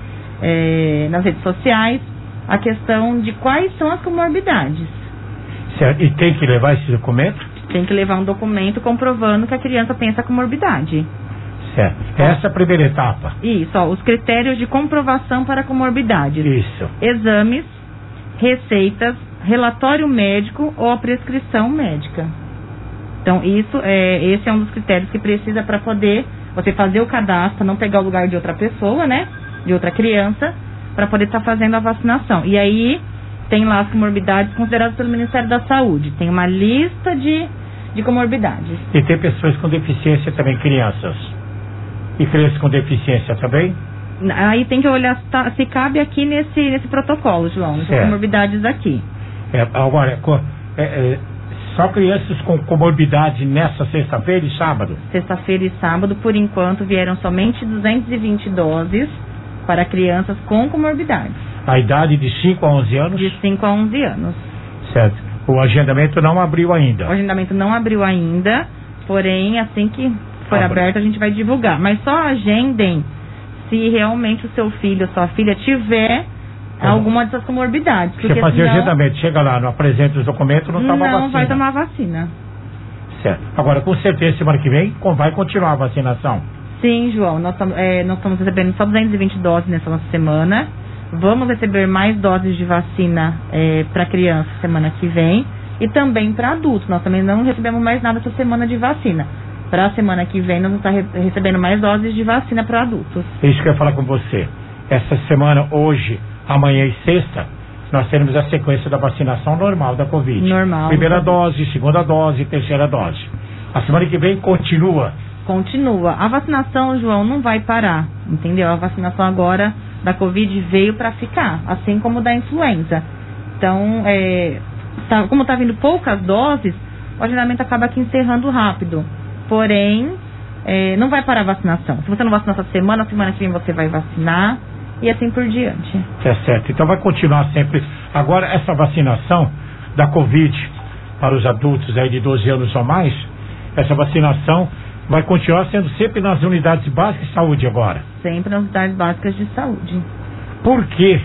é, nas redes sociais a questão de quais são as comorbidades. Certo. E tem que levar esse documento? Tem que levar um documento comprovando que a criança tem essa comorbidade. Certo. Essa é a primeira etapa. Isso, ó, os critérios de comprovação para comorbidades. Isso. Exames, receitas, relatório médico ou a prescrição médica. Então, isso é, esse é um dos critérios que precisa para poder você fazer o cadastro, não pegar o lugar de outra pessoa, né? De outra criança, para poder estar tá fazendo a vacinação. E aí, tem lá as comorbidades consideradas pelo Ministério da Saúde. Tem uma lista de, de comorbidades. E tem pessoas com deficiência também, crianças. E crianças com deficiência também? Aí tem que olhar se, tá, se cabe aqui nesse, nesse protocolo, João. Nessas comorbidades aqui. É, agora, é, é, só crianças com comorbidade nessa sexta-feira e sábado? Sexta-feira e sábado, por enquanto, vieram somente duzentas e vinte doses para crianças com comorbidades. A idade de cinco a onze anos? De cinco a onze anos. Certo. O agendamento não abriu ainda? O agendamento não abriu ainda, porém, assim que for Abre. aberto, a gente vai divulgar. Mas só agendem se realmente o seu filho ou sua filha tiver ah. alguma dessas comorbidades. Você fazer senão... o agendamento, chega lá, não apresenta os documentos, não toma não vacina. Não vai tomar vacina. Certo. Agora, com certeza, semana que vem, vai continuar a vacinação? Sim, João. Nós, é, nós estamos recebendo só duzentas e vinte doses nessa nossa semana. Vamos receber mais doses de vacina é, para criança semana que vem. E também para adultos. Nós também não recebemos mais nada essa semana de vacina. Para a semana que vem, nós vamos estar re- recebendo mais doses de vacina para adultos. Isso que eu ia falar com você. Essa semana, hoje, amanhã e sexta, nós teremos a sequência da vacinação normal da Covid. Normal. Primeira dose, segunda dose, terceira dose. A semana que vem continua. Continua. A vacinação, João, não vai parar, entendeu? A vacinação agora da Covid veio para ficar, assim como da influenza. Então, é, tá, como está vindo poucas doses, o agendamento acaba aqui encerrando rápido. Porém, é, não vai parar a vacinação. Se você não vacinar essa semana, a semana que vem você vai vacinar e assim por diante. É certo. Então vai continuar sempre. Agora, essa vacinação da Covid para os adultos aí de doze anos ou mais, essa vacinação vai continuar sendo sempre nas unidades básicas de saúde agora. Sempre nas unidades básicas de saúde. Por que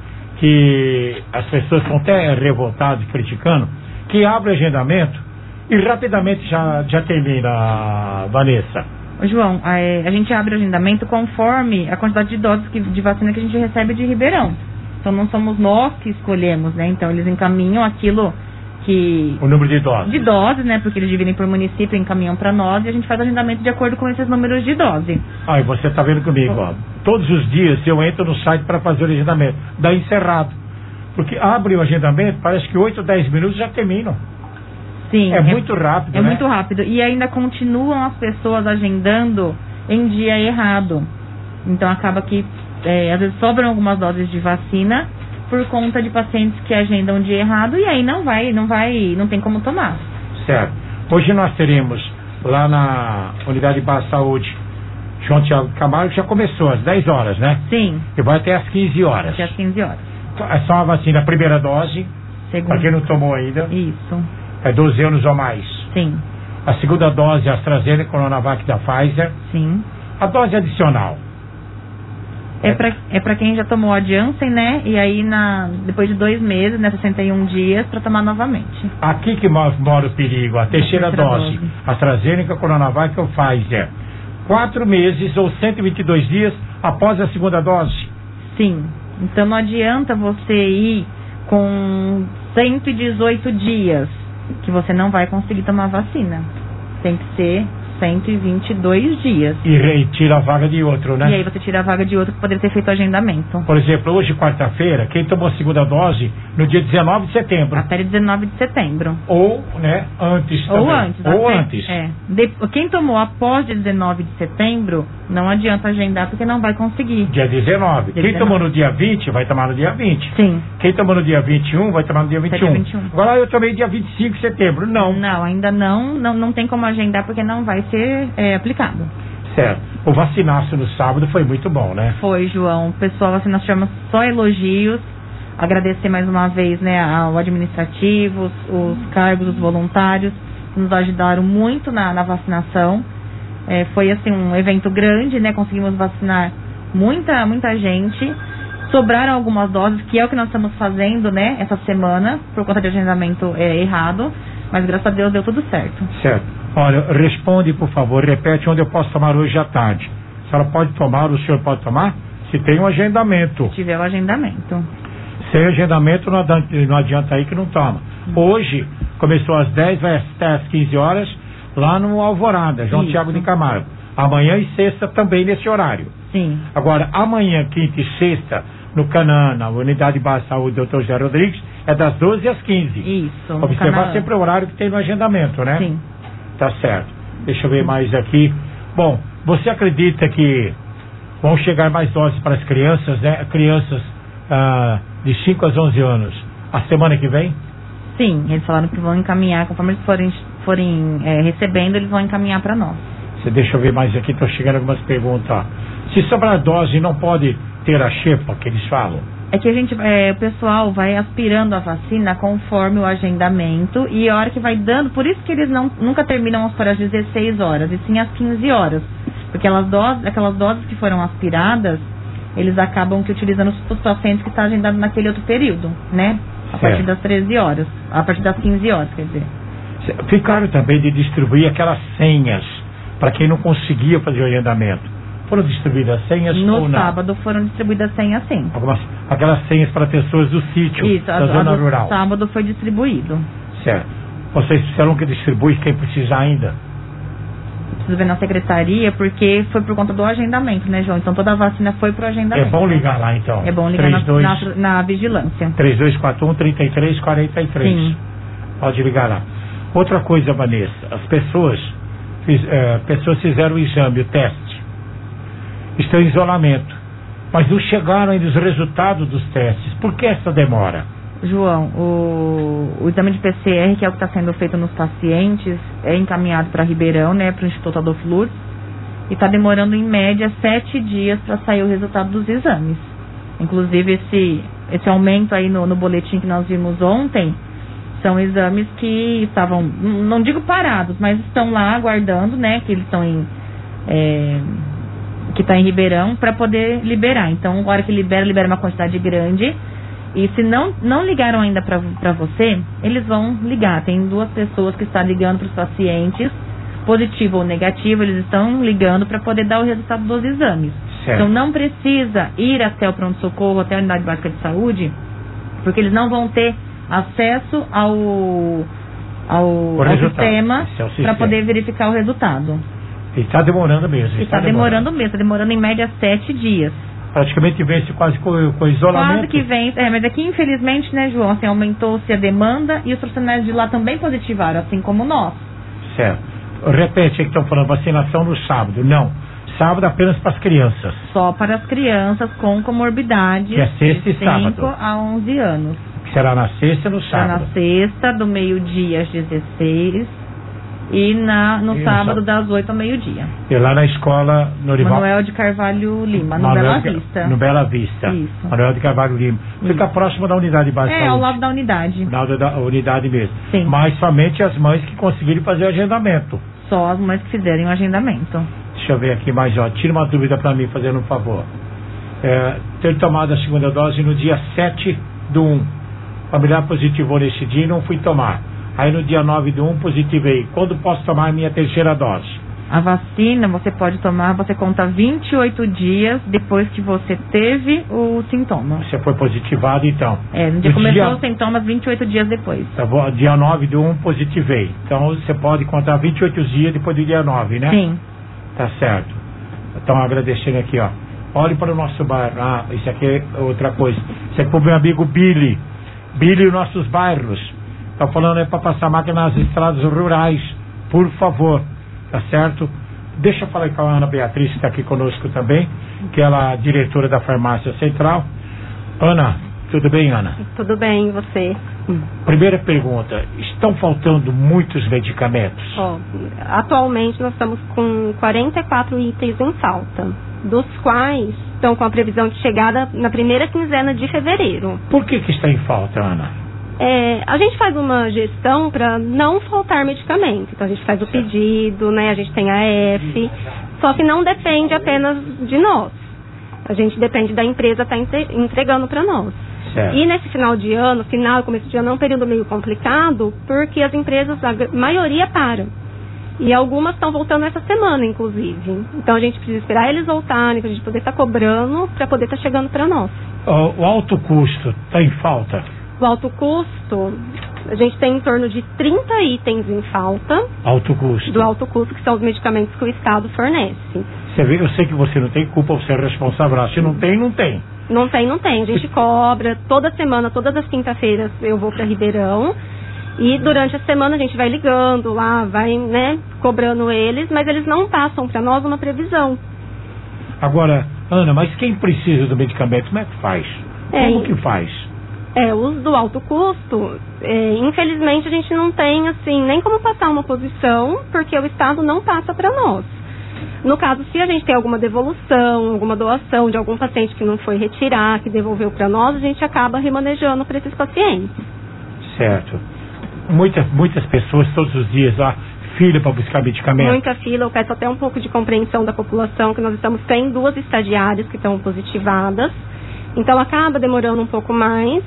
que as pessoas estão até revoltadas e criticando que abre agendamento e rapidamente já, já termina, Vanessa? Ô, João, a, a gente abre o agendamento conforme a quantidade de doses que, de vacina que a gente recebe de Ribeirão. Então não somos nós que escolhemos, né? Então eles encaminham aquilo que... O número de doses. De doses, né? Porque eles dividem por município e encaminham para nós e a gente faz o agendamento de acordo com esses números de dose. Ah, e você está vendo comigo, ó. Todos os dias eu entro no site para fazer o agendamento. Dá encerrado. Porque abre o agendamento, parece que oito ou dez minutos já terminam. Sim. É, é muito rápido, É né? muito rápido. E ainda continuam as pessoas agendando em dia errado. Então acaba que, é, às vezes sobram algumas doses de vacina por conta de pacientes que agendam dia errado e aí não vai, não vai, não tem como tomar. Certo. Hoje nós teremos lá na Unidade Básica de Saúde João Tiago Camargo, já começou às dez horas, né? Sim. E vai até às quinze horas. Até às quinze horas. É só uma vacina, a primeira dose, para quem não tomou ainda. Isso. É doze anos ou mais. Sim. A segunda dose, a AstraZeneca, Coronavac da Pfizer. Sim. A dose adicional. É para é pra quem já tomou a Janssen, né? E aí, na, depois de dois meses, né? sessenta e um dias, para tomar novamente. Aqui que mora o perigo. A terceira, a terceira dose. dose. AstraZeneca, Coronavac ou Pfizer. Quatro meses ou cento e vinte e dois dias após a segunda dose. Sim. Então não adianta você ir com cento e dezoito dias, que você não vai conseguir tomar vacina. Tem que ser cento e vinte e dois dias. E, e tira a vaga de outro, né? E aí você tira a vaga de outro que poderia ter feito o agendamento. Por exemplo, hoje, quarta-feira, quem tomou a segunda dose no dia dezenove de setembro. Até dezenove de setembro. Ou, né, antes também. Ou antes. Ou até, antes. É. De, quem tomou após dia dezenove de setembro, não adianta agendar porque não vai conseguir. Dia dezenove. Dia quem dezenove. tomou no dia vinte, vai tomar no dia vinte. Sim. Quem tomou no dia vinte e um, vai tomar no dia vinte e um. Dia vinte e um. Agora eu tomei dia vinte e cinco de setembro. Não. Não, ainda não. Não, não tem como agendar porque não vai ser é, aplicado. Certo. O vacinaço no sábado foi muito bom, né? Foi, João. O pessoal, assim, nós tivemos só elogios. Agradecer mais uma vez, né, ao administrativo, os, os cargos, os voluntários, que nos ajudaram muito na, na vacinação. É, foi, assim, um evento grande, né? Conseguimos vacinar muita, muita gente. Sobraram algumas doses, que é o que nós estamos fazendo, né, essa semana, por conta de agendamento é, errado. Mas, graças a Deus, deu tudo certo. Certo. Olha, responde, por favor, repete onde eu posso tomar hoje à tarde. A senhora pode tomar, o senhor pode tomar? Se tem um agendamento. Se tiver o agendamento. Sem agendamento, não adianta, não adianta aí que não toma. Hoje, começou às dez, vai até às quinze horas, lá no Alvorada, João Isso. Tiago de Camargo. Amanhã e sexta também nesse horário. Sim. Agora, amanhã, quinta e sexta, no Canaã, na Unidade Básica de Saúde, doutor José Rodrigues, é das doze às quinze. Isso. Observar sempre o horário que tem no agendamento, né? Sim. Tá certo. Deixa eu ver mais aqui. Bom, você acredita que vão chegar mais doses para as crianças, né? Crianças ah, de cinco a onze anos, a semana que vem? Sim, eles falaram que vão encaminhar, conforme eles forem, forem é, recebendo, eles vão encaminhar para nós. Você deixa eu ver mais aqui, estão chegando algumas perguntas. Ó. Se sobrar dose, não pode ter a xepa, que eles falam? É que a gente, é, o pessoal vai aspirando a vacina conforme o agendamento e a hora que vai dando, por isso que eles não, nunca terminam as às dezesseis horas, e sim às quinze horas. Porque elas doses, aquelas doses que foram aspiradas, eles acabam que utilizando os, os pacientes que estão agendados naquele outro período, né? A Certo. partir das treze horas, a partir das quinze horas, quer dizer. Ficaram também de distribuir aquelas senhas para quem não conseguia fazer o agendamento. Foram distribuídas senhas No ou não? sábado foram distribuídas senhas, sim. Algumas, aquelas senhas para pessoas do sítio, Isso, da a, zona a do rural. sábado foi distribuído. Certo. Vocês disseram que distribui quem precisar ainda? Preciso ver na secretaria, porque foi por conta do agendamento, né, João? Então toda a vacina foi pro agendamento. É bom né? ligar lá, então. É bom ligar trinta e dois, na, na, na vigilância. trinta e dois quatro um, trinta e três quarenta e três. Sim. Pode ligar lá. Outra coisa, Vanessa, as pessoas, fiz, eh, pessoas fizeram o exame, o teste, estão em isolamento, mas não chegaram ainda os resultados dos testes. Por que essa demora? João, o, o exame de P C R, que é o que está sendo feito nos pacientes, é encaminhado para Ribeirão, né, para o Instituto Adolfo Lourdes, e está demorando em média sete dias para sair o resultado dos exames. Inclusive esse, esse aumento aí no, no boletim que nós vimos ontem, são exames que estavam, não digo parados, mas estão lá aguardando, né, que eles estão em, é, que está em Ribeirão, para poder liberar. Então, agora que libera, libera uma quantidade grande. E se não, não ligaram ainda para você, eles vão ligar. Tem duas pessoas que estão ligando para os pacientes, positivo ou negativo, eles estão ligando para poder dar o resultado dos exames. Certo. Então não precisa ir até o pronto-socorro, até a unidade básica de saúde, porque eles não vão ter acesso ao, ao, ao sistema Esse é o para sistema. poder verificar o resultado. E está demorando mesmo. Está demorando mesmo, está demorando em média sete dias. Praticamente vence quase com, com isolamento. Quase que vem, é, mas aqui infelizmente, né, João, assim, aumentou-se a demanda e os profissionais de lá também positivaram, assim como nós. Certo. Repete aí que estão falando, vacinação no sábado. Não, sábado apenas para as crianças. Só para as crianças com comorbidades. Que é sexta e de sábado. cinco a onze anos. Que será na sexta e no Será sábado. na sexta, do meio-dia às dezesseis e na, no E no sábado sábado. das oito ao meio-dia. E lá na escola Norival. Manuel de Carvalho Lima, no Manuel Bela de- Vista. No Bela Vista. Isso. Manuel de Carvalho Lima. Fica próximo da unidade básica. É, de ao saúde. lado da unidade. Na da da unidade mesmo. Sim. Mas somente as mães que conseguiram fazer o agendamento. Só as mães que fizerem o agendamento. Deixa eu ver aqui mais, ó. Tira uma dúvida para mim, fazendo um favor. É, ter tomado a segunda dose no dia sete do um. Familiar positivou nesse dia e não fui tomar. Aí no dia nove do um positivei. Quando posso tomar a minha terceira dose? A vacina você pode tomar, você conta vinte e oito dias depois que você teve o sintoma. Você foi positivado então? É, no dia No começou dia- os sintomas vinte e oito dias depois. Tá bom, dia nove do um positivei. Então você pode contar vinte e oito dias depois do dia nove, né? Sim. Tá certo. Então agradecendo aqui, ó. Olhe para o nosso bairro. Ah, isso aqui é outra coisa. Isso aqui é pro meu amigo Billy. Billy e nossos bairros. Tá falando aí para passar máquina nas estradas rurais. Por favor. Tá certo? Deixa eu falar com a Ana Beatriz, que está aqui conosco também, que ela é a diretora da farmácia central. Ana, tudo bem, Ana? Tudo bem, e você? Primeira pergunta, estão faltando muitos medicamentos? Ó, atualmente nós estamos com quarenta e quatro itens em falta, dos quais estão com a previsão de chegada na primeira quinzena de fevereiro. Por que que está em falta, Ana? É, a gente faz uma gestão para não faltar medicamento. Então a gente faz o pedido, né? A gente tem a F, só que não depende apenas de nós. A gente depende da empresa estar entregando para nós. Certo. E nesse final de ano, final e começo de ano é um período meio complicado, porque as empresas, a maioria para. E algumas estão voltando essa semana, inclusive. Então a gente precisa esperar eles voltarem, para a gente poder estar tá cobrando, para poder estar tá chegando para nós. O, o alto custo está em falta? O alto custo, a gente tem em torno de trinta itens em falta. Alto custo. Do alto custo, que são os medicamentos que o Estado fornece. Você vê, eu sei que você não tem culpa, você é responsável. Se não tem, não tem. Não tem, não tem. A gente cobra toda semana, todas as quinta-feiras eu vou para Ribeirão. E durante a semana a gente vai ligando lá, vai, né, cobrando eles, mas eles não passam para nós uma previsão. Agora, Ana, mas quem precisa do medicamento, como é que faz? É, como que faz? É, os do alto custo, é, infelizmente a gente não tem, assim, nem como passar uma posição, porque o Estado não passa para nós. No caso, se a gente tem alguma devolução, alguma doação de algum paciente que não foi retirar, que devolveu para nós, a gente acaba remanejando para esses pacientes. Certo. Muitas, muitas pessoas todos os dias lá, fila para buscar medicamento. Muita fila, eu peço até um pouco de compreensão da população, que nós estamos tendo duas estagiárias que estão positivadas, então acaba demorando um pouco mais,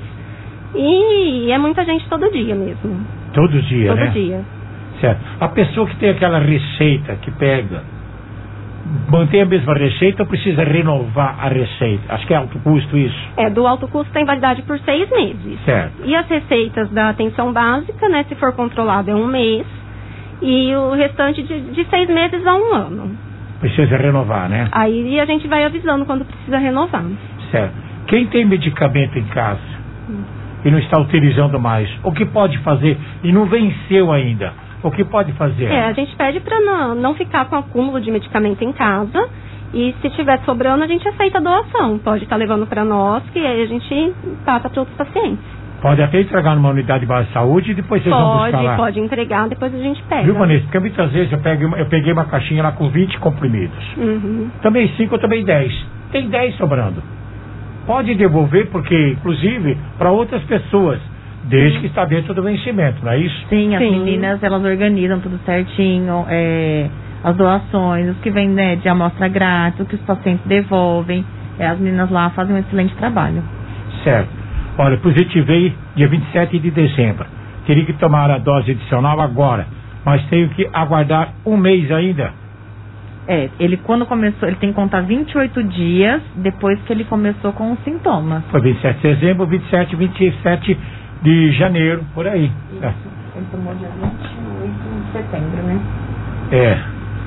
e é muita gente todo dia mesmo. Todo dia, todo né? Todo dia. Certo. A pessoa que tem aquela receita que pega, mantém a mesma receita ou precisa renovar a receita? Acho que é alto custo isso. É, do alto custo tem validade por seis meses. Certo. E as receitas da atenção básica, né, se for controlado é um mês, e o restante de, de seis meses a um ano. Precisa renovar, né? Aí a gente vai avisando quando precisa renovar. Certo. Quem tem medicamento em casa hum. e não está utilizando mais, o que pode fazer e não venceu ainda? O que pode fazer? É, a gente pede para não, não ficar com acúmulo de medicamento em casa, e se tiver sobrando a gente aceita a doação. Pode estar tá levando para nós, que aí a gente passa para outros pacientes. Pode até entregar numa unidade de base de saúde e depois vocês pode, vão buscar lá. Pode, pode entregar, depois a gente pega. Viu, Vanessa? Porque muitas vezes eu peguei uma, eu peguei uma caixinha lá com vinte comprimidos. Uhum. Também cinco, também dez. Tem dez sobrando. Pode devolver, porque, inclusive, para outras pessoas, desde que está dentro do vencimento, não é isso? Sim, as Sim. meninas, elas organizam tudo certinho, é, as doações, os que vêm, né, de amostra grátis, o que os pacientes devolvem. É, as meninas lá fazem um excelente trabalho. Certo. Olha, positivei dia vinte e sete de dezembro. Teria que tomar a dose adicional agora, mas tenho que aguardar um mês ainda. É, ele quando começou, ele tem que contar vinte e oito dias depois que ele começou com os sintomas. Foi vinte e sete de dezembro, vinte e sete, vinte e sete de janeiro, por aí. Isso. Ele tomou dia vinte e oito de setembro, né? É.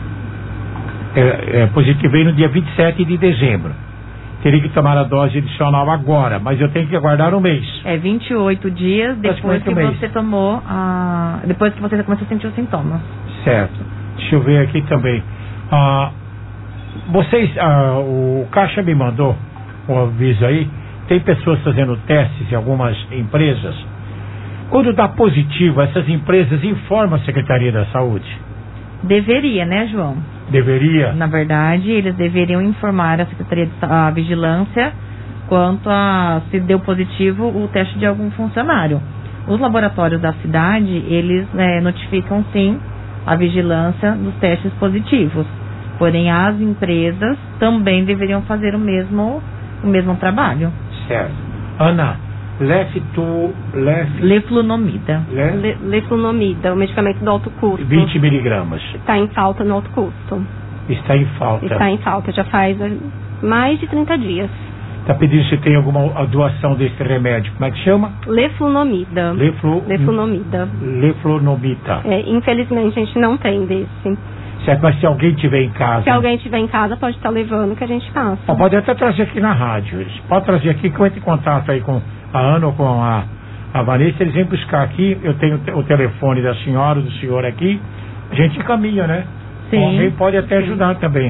é, é positivei no dia vinte e sete de dezembro. Teria que tomar a dose adicional agora, mas eu tenho que aguardar um mês. É vinte e oito dias depois que um você tomou a... depois que você começou a sentir os sintomas. Certo. Deixa eu ver aqui também. Ah, vocês, ah, o Caixa me mandou um aviso aí. Tem pessoas fazendo testes em algumas empresas. Quando dá positivo, essas empresas informam a Secretaria da Saúde? Deveria, né, João? Deveria? Na verdade, eles deveriam informar a Secretaria de a Vigilância quanto a se deu positivo o teste de algum funcionário. Os laboratórios da cidade, eles é, notificam sim a vigilância dos testes positivos. Porém, as empresas também deveriam fazer o mesmo, o mesmo trabalho. Certo. Ana, leftu, lef... leflunomida. Le... Le, leflunomida, o medicamento do alto custo. vinte miligramas. Está em falta no alto custo. Está em falta. Está em falta, já faz mais de trinta dias. Está pedindo se tem alguma doação desse remédio. Como é que chama? Leflunomida. Leflu... Leflunomida. Leflunomida. É, infelizmente a gente não tem desse. Certo, mas se alguém tiver em casa... Se alguém tiver em casa, pode estar levando que a gente passa. Ó, pode até trazer aqui na rádio. Pode trazer aqui que eu entro em contato aí com a Ana ou com a, a Vanessa. Eles vêm buscar aqui. Eu tenho o telefone da senhora, do senhor aqui. A gente encaminha, né? Sim. Alguém pode até ajudar também.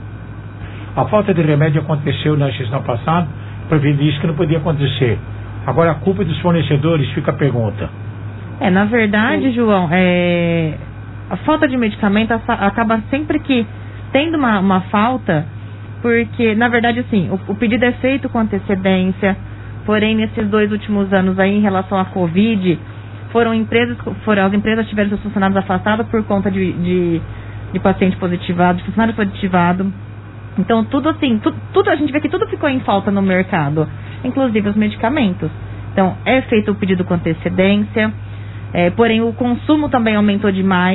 A falta de remédio aconteceu na gestão passada. Preveni isso que não podia acontecer. Agora a culpa é dos fornecedores, fica a pergunta. É, na verdade, João, é... a falta de medicamento acaba sempre que tendo uma, uma falta, porque, na verdade, assim, o, o pedido é feito com antecedência, porém, nesses dois últimos anos aí, em relação à Covid, foram empresas, foram, as empresas tiveram seus funcionários afastados por conta de, de, de paciente positivado, de funcionário positivado. Então, tudo assim, tudo, tudo, a gente vê que tudo ficou em falta no mercado, inclusive os medicamentos. Então, é feito o pedido com antecedência, é, porém, o consumo também aumentou demais.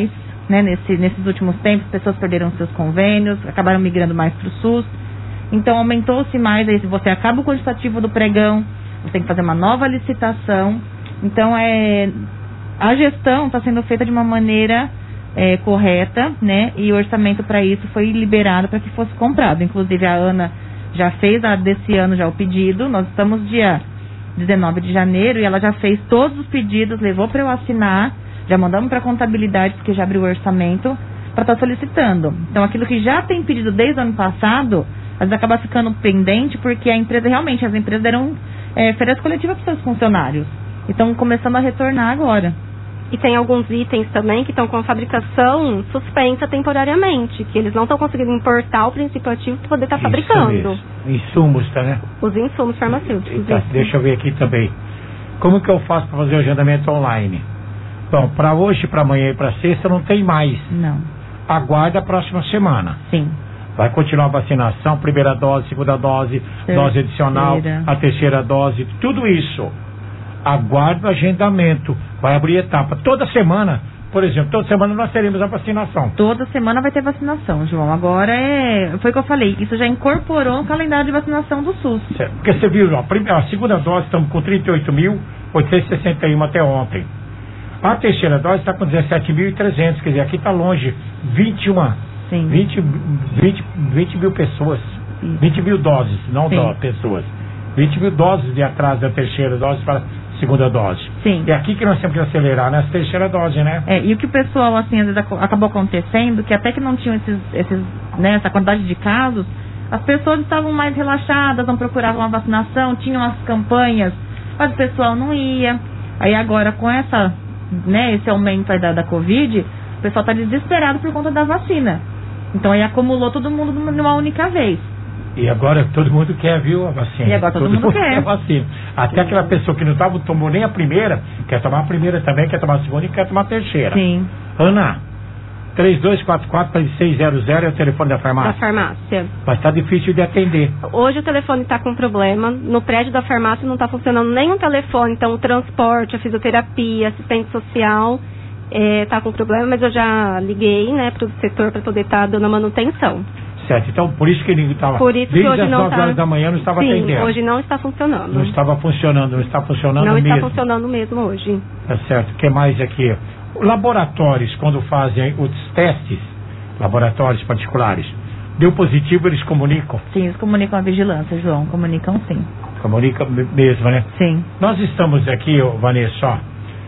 né, nesse, nesses últimos tempos, pessoas perderam seus convênios, acabaram migrando mais para o SUS. Então, aumentou-se mais, aí, se você acaba o quantitativo do pregão, você tem que fazer uma nova licitação. Então, é, a gestão está sendo feita de uma maneira é, correta, né? E o orçamento para isso foi liberado para que fosse comprado. Inclusive, a Ana já fez a, desse ano já o pedido. Nós estamos dia dezenove de janeiro e ela já fez todos os pedidos, levou para eu assinar. Já mandamos para a contabilidade, porque já abriu o orçamento, para estar solicitando. Então, aquilo que já tem pedido desde o ano passado, às vezes acaba ficando pendente, porque a empresa, realmente, as empresas deram é, férias coletivas para os seus funcionários. E estão começando a retornar agora. E tem alguns itens também que estão com a fabricação suspensa temporariamente, que eles não estão conseguindo importar o princípio ativo para poder estar tá fabricando. Insumos, tá, né? Os insumos farmacêuticos. Tá, deixa eu ver aqui também. Como que eu faço para fazer o agendamento online? Bom, para hoje, para amanhã e para sexta não tem mais. Não. Aguarda a próxima semana. Sim. Vai continuar a vacinação, primeira dose, segunda dose, terceira. Dose adicional, a terceira dose, tudo isso. Aguarda o agendamento. Vai abrir etapa. Toda semana, por exemplo, toda semana nós teremos a vacinação. Toda semana vai ter vacinação, João. Agora é... Foi o que eu falei. Isso já incorporou no calendário de vacinação do SUS. Certo. Porque você viu, ó, a, primeira, a segunda dose estamos com trinta e oito mil oitocentos e sessenta e um até ontem. A terceira dose está com dezessete mil e trezentos, quer dizer, aqui está longe, vinte e uma, Sim. vinte, vinte, vinte mil pessoas, Sim. vinte mil doses, não dó, pessoas, vinte mil doses de atraso da terceira dose para a segunda dose. Sim. É aqui que nós temos que acelerar, nessa terceira dose, né? É, e o que o pessoal, assim, às vezes ac- acabou acontecendo, que até que não tinham esses, esses, né, essa quantidade de casos, as pessoas estavam mais relaxadas, não procuravam a vacinação, tinham as campanhas, mas o pessoal não ia. Aí agora, com essa... né, esse aumento aí da, da Covid, o pessoal está desesperado por conta da vacina. Então aí acumulou todo mundo numa única vez. E agora todo mundo quer, viu, a vacina. E agora todo, todo mundo, mundo quer. a vacina. Até aquela pessoa que não tava, tomou nem a primeira, quer tomar a primeira também, quer tomar a segunda e quer tomar a terceira. Sim. Ana, três dois quatro quatro seis zero zero é o telefone da farmácia. Da farmácia. Mas está difícil de atender. Hoje o telefone está com problema. No prédio da farmácia não está funcionando nenhum telefone. Então o transporte, a fisioterapia, assistente social está é, com problema. Mas eu já liguei, né, para o setor para poder estar tá dando a manutenção. Certo. Então por isso que ele estava... Por isso que hoje não nove horas da manhã não estava Sim, atendendo. hoje não está funcionando. Não estava funcionando, não está funcionando não mesmo. Não está funcionando mesmo hoje. Tá certo. O que mais aqui? Laboratórios, quando fazem os testes, laboratórios particulares, deu positivo, eles comunicam? Sim, eles comunicam a vigilância, João, comunicam sim. Comunicam mesmo, né? Sim. Nós estamos aqui, Vanessa, ó,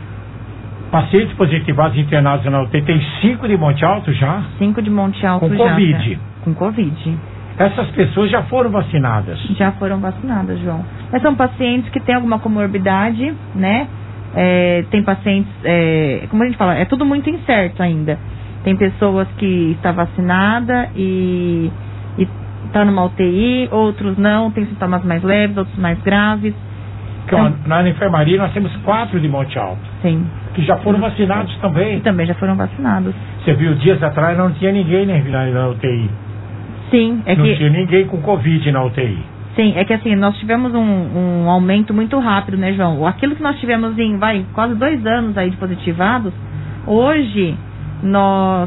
pacientes positivados internados na U T I, tem cinco de Monte Alto já? Cinco de Monte Alto com já. Com Covid? Né? Com Covid. Essas pessoas já foram vacinadas? Já foram vacinadas, João. Mas são pacientes que têm alguma comorbidade, né? É, tem pacientes, é, como a gente fala, é tudo muito incerto ainda. Tem pessoas que está vacinada e está numa U T I, outros não, tem sintomas mais leves, outros mais graves. Então, na enfermaria nós temos quatro de Monte Alto. Sim. Que já foram vacinados também. E também já foram vacinados. Você viu, dias atrás não tinha ninguém na, na U T I. Sim, é não que... Não tinha ninguém com Covid na U T I. Sim, é que assim, nós tivemos um, um aumento muito rápido, né, João? Aquilo que nós tivemos em, vai, quase dois anos aí de positivados, hoje nós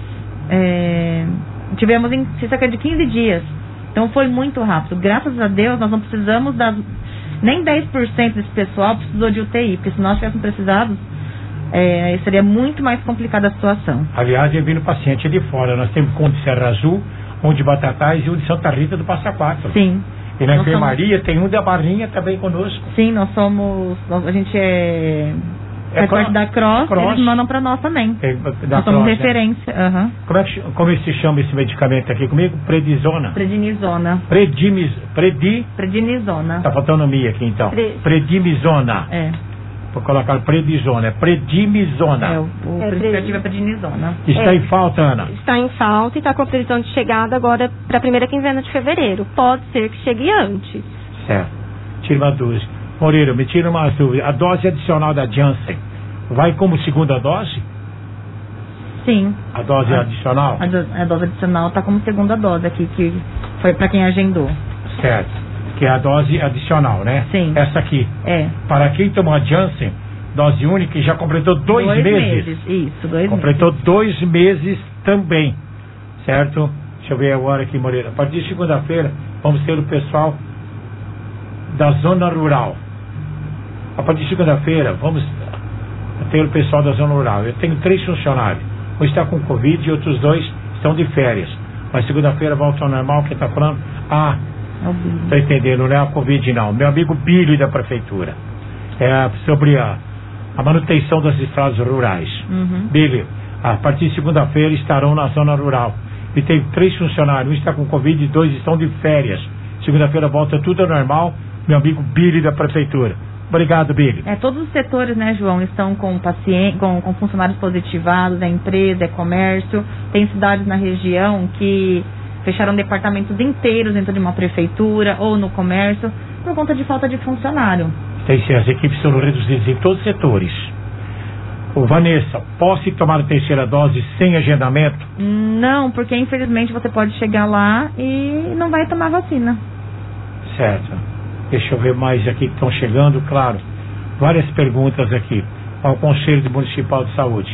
é, tivemos em cerca de quinze dias. Então foi muito rápido. Graças a Deus, nós não precisamos das... Nem dez por cento desse pessoal precisou de U T I, porque se nós tivéssemos precisado, é, seria muito mais complicada a situação. Aliás, eu vi no paciente de fora. Nós temos um de Serra Azul, um de Batatais e um de Santa Rita do Passa Quatro. Sim. E na nós enfermaria somos... tem um da Barrinha também conosco. Sim, nós somos... Nós, a gente é... É faz parte da Cross, Cross, eles mandam para nós também. É, da nós somos Cross, referência. É. Uhum. Como, é que, como é que se chama esse medicamento aqui comigo? Prednisona. Prednisona. Predimis, predi... Prednisona. Tá faltando mi aqui então. Pre... Prednisona. É. Vou colocar prednisona. É prednisona. É, o, o é, princípio é prednisona. Está é. em falta, Ana? Está em falta e está com a previsão de chegada agora para a primeira quinzena de fevereiro. Pode ser que chegue antes. Certo. Tira uma dúvida. Moreira, me tira uma dúvida. A dose adicional da Janssen vai como segunda dose? Sim. A dose a, adicional? A, do, a dose adicional está como segunda dose aqui, que foi para quem agendou. Certo. Que é a dose adicional, né? Sim. Essa aqui. É. Para quem tomou a Janssen, dose única e já completou dois, dois meses. meses. Isso, dois completou meses. dois meses também, certo? Deixa eu ver agora aqui, Moreira. A partir de segunda-feira, vamos ter o pessoal da zona rural. A partir de segunda-feira, vamos ter o pessoal da zona rural. Eu tenho três funcionários. Um está com Covid e outros dois estão de férias. Mas segunda-feira volta ao normal. Quem está falando? Ah, está entendendo, não é a Covid não. Meu amigo Billy da prefeitura. É sobre a, a manutenção das estradas rurais. Uhum. Billy, a partir de segunda-feira estarão na zona rural. E tem três funcionários. Um está com Covid e dois estão de férias. Segunda-feira volta tudo ao normal. Meu amigo Billy da prefeitura. Obrigado, Billy. É, todos os setores, né, João, estão com, paciente, com, com funcionários positivados, é empresa, é comércio. Tem cidades na região que fecharam departamentos inteiros dentro de uma prefeitura ou no comércio por conta de falta de funcionário. Tem sim, as equipes foram reduzidas em todos os setores. Ô, Vanessa, posso tomar a terceira dose sem agendamento? Não, porque infelizmente você pode chegar lá e não vai tomar vacina. Certo. Deixa eu ver mais aqui que estão chegando, claro. Várias perguntas aqui. Ao Conselho Municipal de Saúde.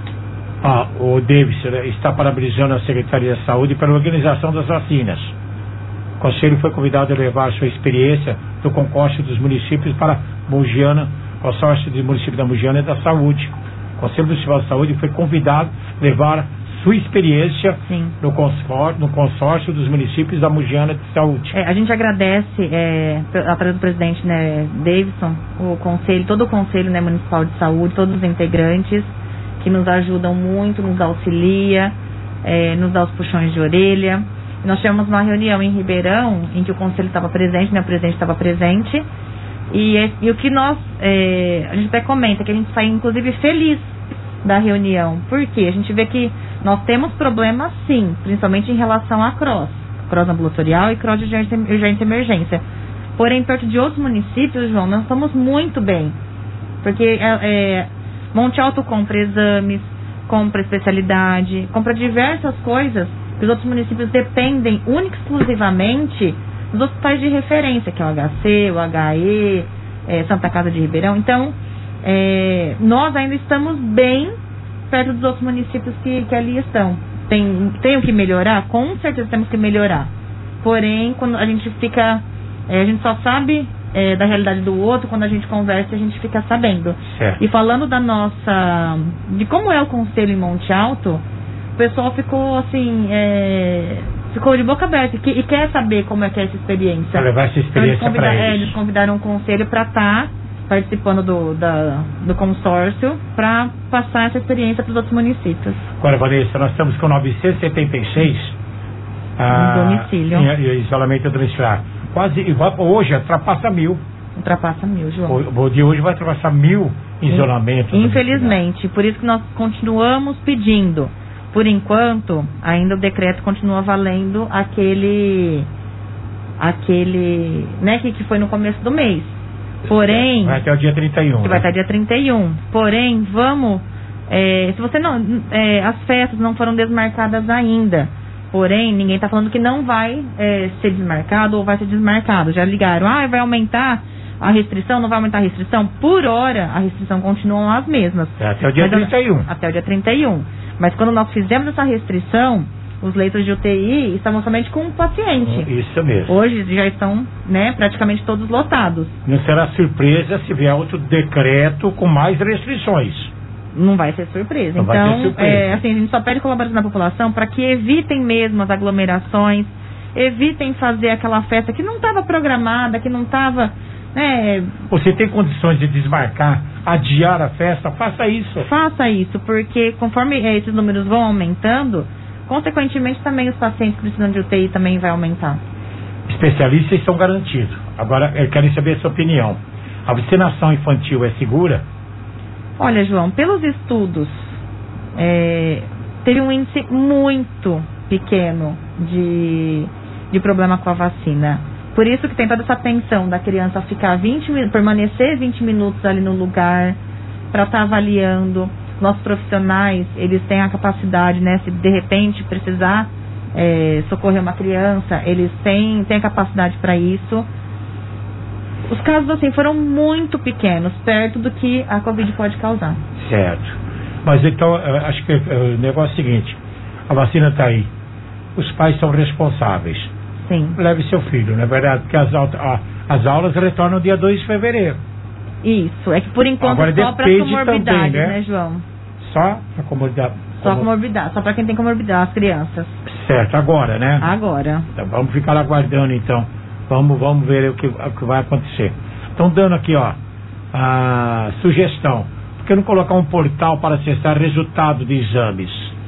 Ah, o Davis está parabenizando a Secretaria de Saúde pela organização das vacinas. O Conselho foi convidado a levar sua experiência do consórcio dos municípios para Mogiana, consórcio do município da Mogiana e da Saúde. O Conselho Municipal de Saúde foi convidado a levar sua experiência no consórcio, no consórcio dos municípios da Mogiana de Saúde. É, a gente agradece, é, através do presidente, né, Davidson, o conselho, todo o Conselho, né, Municipal de Saúde, todos os integrantes que nos ajudam muito, nos auxilia, é, nos dá os puxões de orelha. Nós tivemos uma reunião em Ribeirão, em que o Conselho estava presente, né, o presidente estava presente, e, e o que nós, é, a gente até comenta, que a gente sai inclusive feliz da reunião. Por quê? A gente vê que nós temos problemas sim, principalmente em relação à cross, cross ambulatorial e cross de urgência e emergência. Porém, perto de outros municípios, João, nós estamos muito bem. Porque é, é, Monte Alto compra exames, compra especialidade, compra diversas coisas que os outros municípios dependem única e exclusivamente dos hospitais de referência, que é o H C, o H E, é, Santa Casa de Ribeirão. Então, é, nós ainda estamos bem perto dos outros municípios que, que ali estão. Tem, tem o que melhorar? Com certeza temos que melhorar. Porém, quando a gente fica... É, a gente só sabe é, da realidade do outro quando a gente conversa, a gente fica sabendo. Certo. E falando da nossa... de como é o Conselho em Monte Alto, o pessoal ficou assim... É, ficou de boca aberta e, e quer saber como é que é essa experiência. Para levar essa experiência então, eles, para é, eles. eles convidaram o Conselho para estar... participando do, da, do consórcio para passar essa experiência para os outros municípios. Agora, Vanessa, nós estamos com novecentos e setenta e seis ah, domicílio. Em, em isolamento domiciliar. Quase igual, hoje ultrapassa mil. Ultrapassa mil, João. O, o de hoje vai ultrapassar mil em isolamento. Infelizmente, por isso que nós continuamos pedindo. Por enquanto, ainda o decreto continua valendo aquele, aquele, né, que, que foi no começo do mês. Porém... vai até o dia trinta e um. Que né? vai até o dia trinta e um. Porém, vamos... É, se você não... É, as festas não foram desmarcadas ainda. Porém, ninguém está falando que não vai é, ser desmarcado ou vai ser desmarcado. Já ligaram, ah, vai aumentar a restrição, não vai aumentar a restrição? Por hora, a restrição continua as mesmas. É até o dia Mas, trinta e um. Até o dia trinta e um. Mas quando nós fizemos essa restrição... os leitos de U T I estavam somente com um paciente. Isso mesmo. Hoje já estão, né, praticamente todos lotados. Não será surpresa se vier outro decreto com mais restrições. Não vai ser surpresa. Não então, vai ter surpresa. É, assim, a gente só pede colaboração da população para que evitem mesmo as aglomerações, evitem fazer aquela festa que não estava programada, que não estava... Né, você tem condições de desmarcar, adiar a festa, faça isso. Faça isso, porque conforme é, esses números vão aumentando... consequentemente, também os pacientes que precisam de U T I também vai aumentar. Especialistas estão garantidos. Agora, eu quero saber a sua opinião. A vacinação infantil é segura? Olha, João, pelos estudos, é, teve um índice muito pequeno de, de problema com a vacina. Por isso que tem toda essa atenção da criança ficar vinte, permanecer vinte minutos ali no lugar, para estar tá avaliando. Nossos profissionais, eles têm a capacidade, né, se de repente precisar é, socorrer uma criança, eles têm, têm a capacidade para isso. Os casos, assim, foram muito pequenos, perto do que a Covid pode causar. Certo. Mas então, acho que o negócio é o seguinte, a vacina está aí, os pais são responsáveis. Sim. Leve seu filho, não é verdade? Porque as, a, as aulas retornam dia dois de fevereiro. Isso, é que por enquanto Agora, só para comorbidades, também, né? né, João? Só para comorbidade. Só comorbidade, só para quem tem comorbidade, as crianças. Certo, agora, né? Agora. Então, vamos ficar aguardando, então. Vamos, vamos ver o que, o que vai acontecer. Estão dando aqui, ó, a sugestão. Por que não colocar um portal para acessar resultado de exames?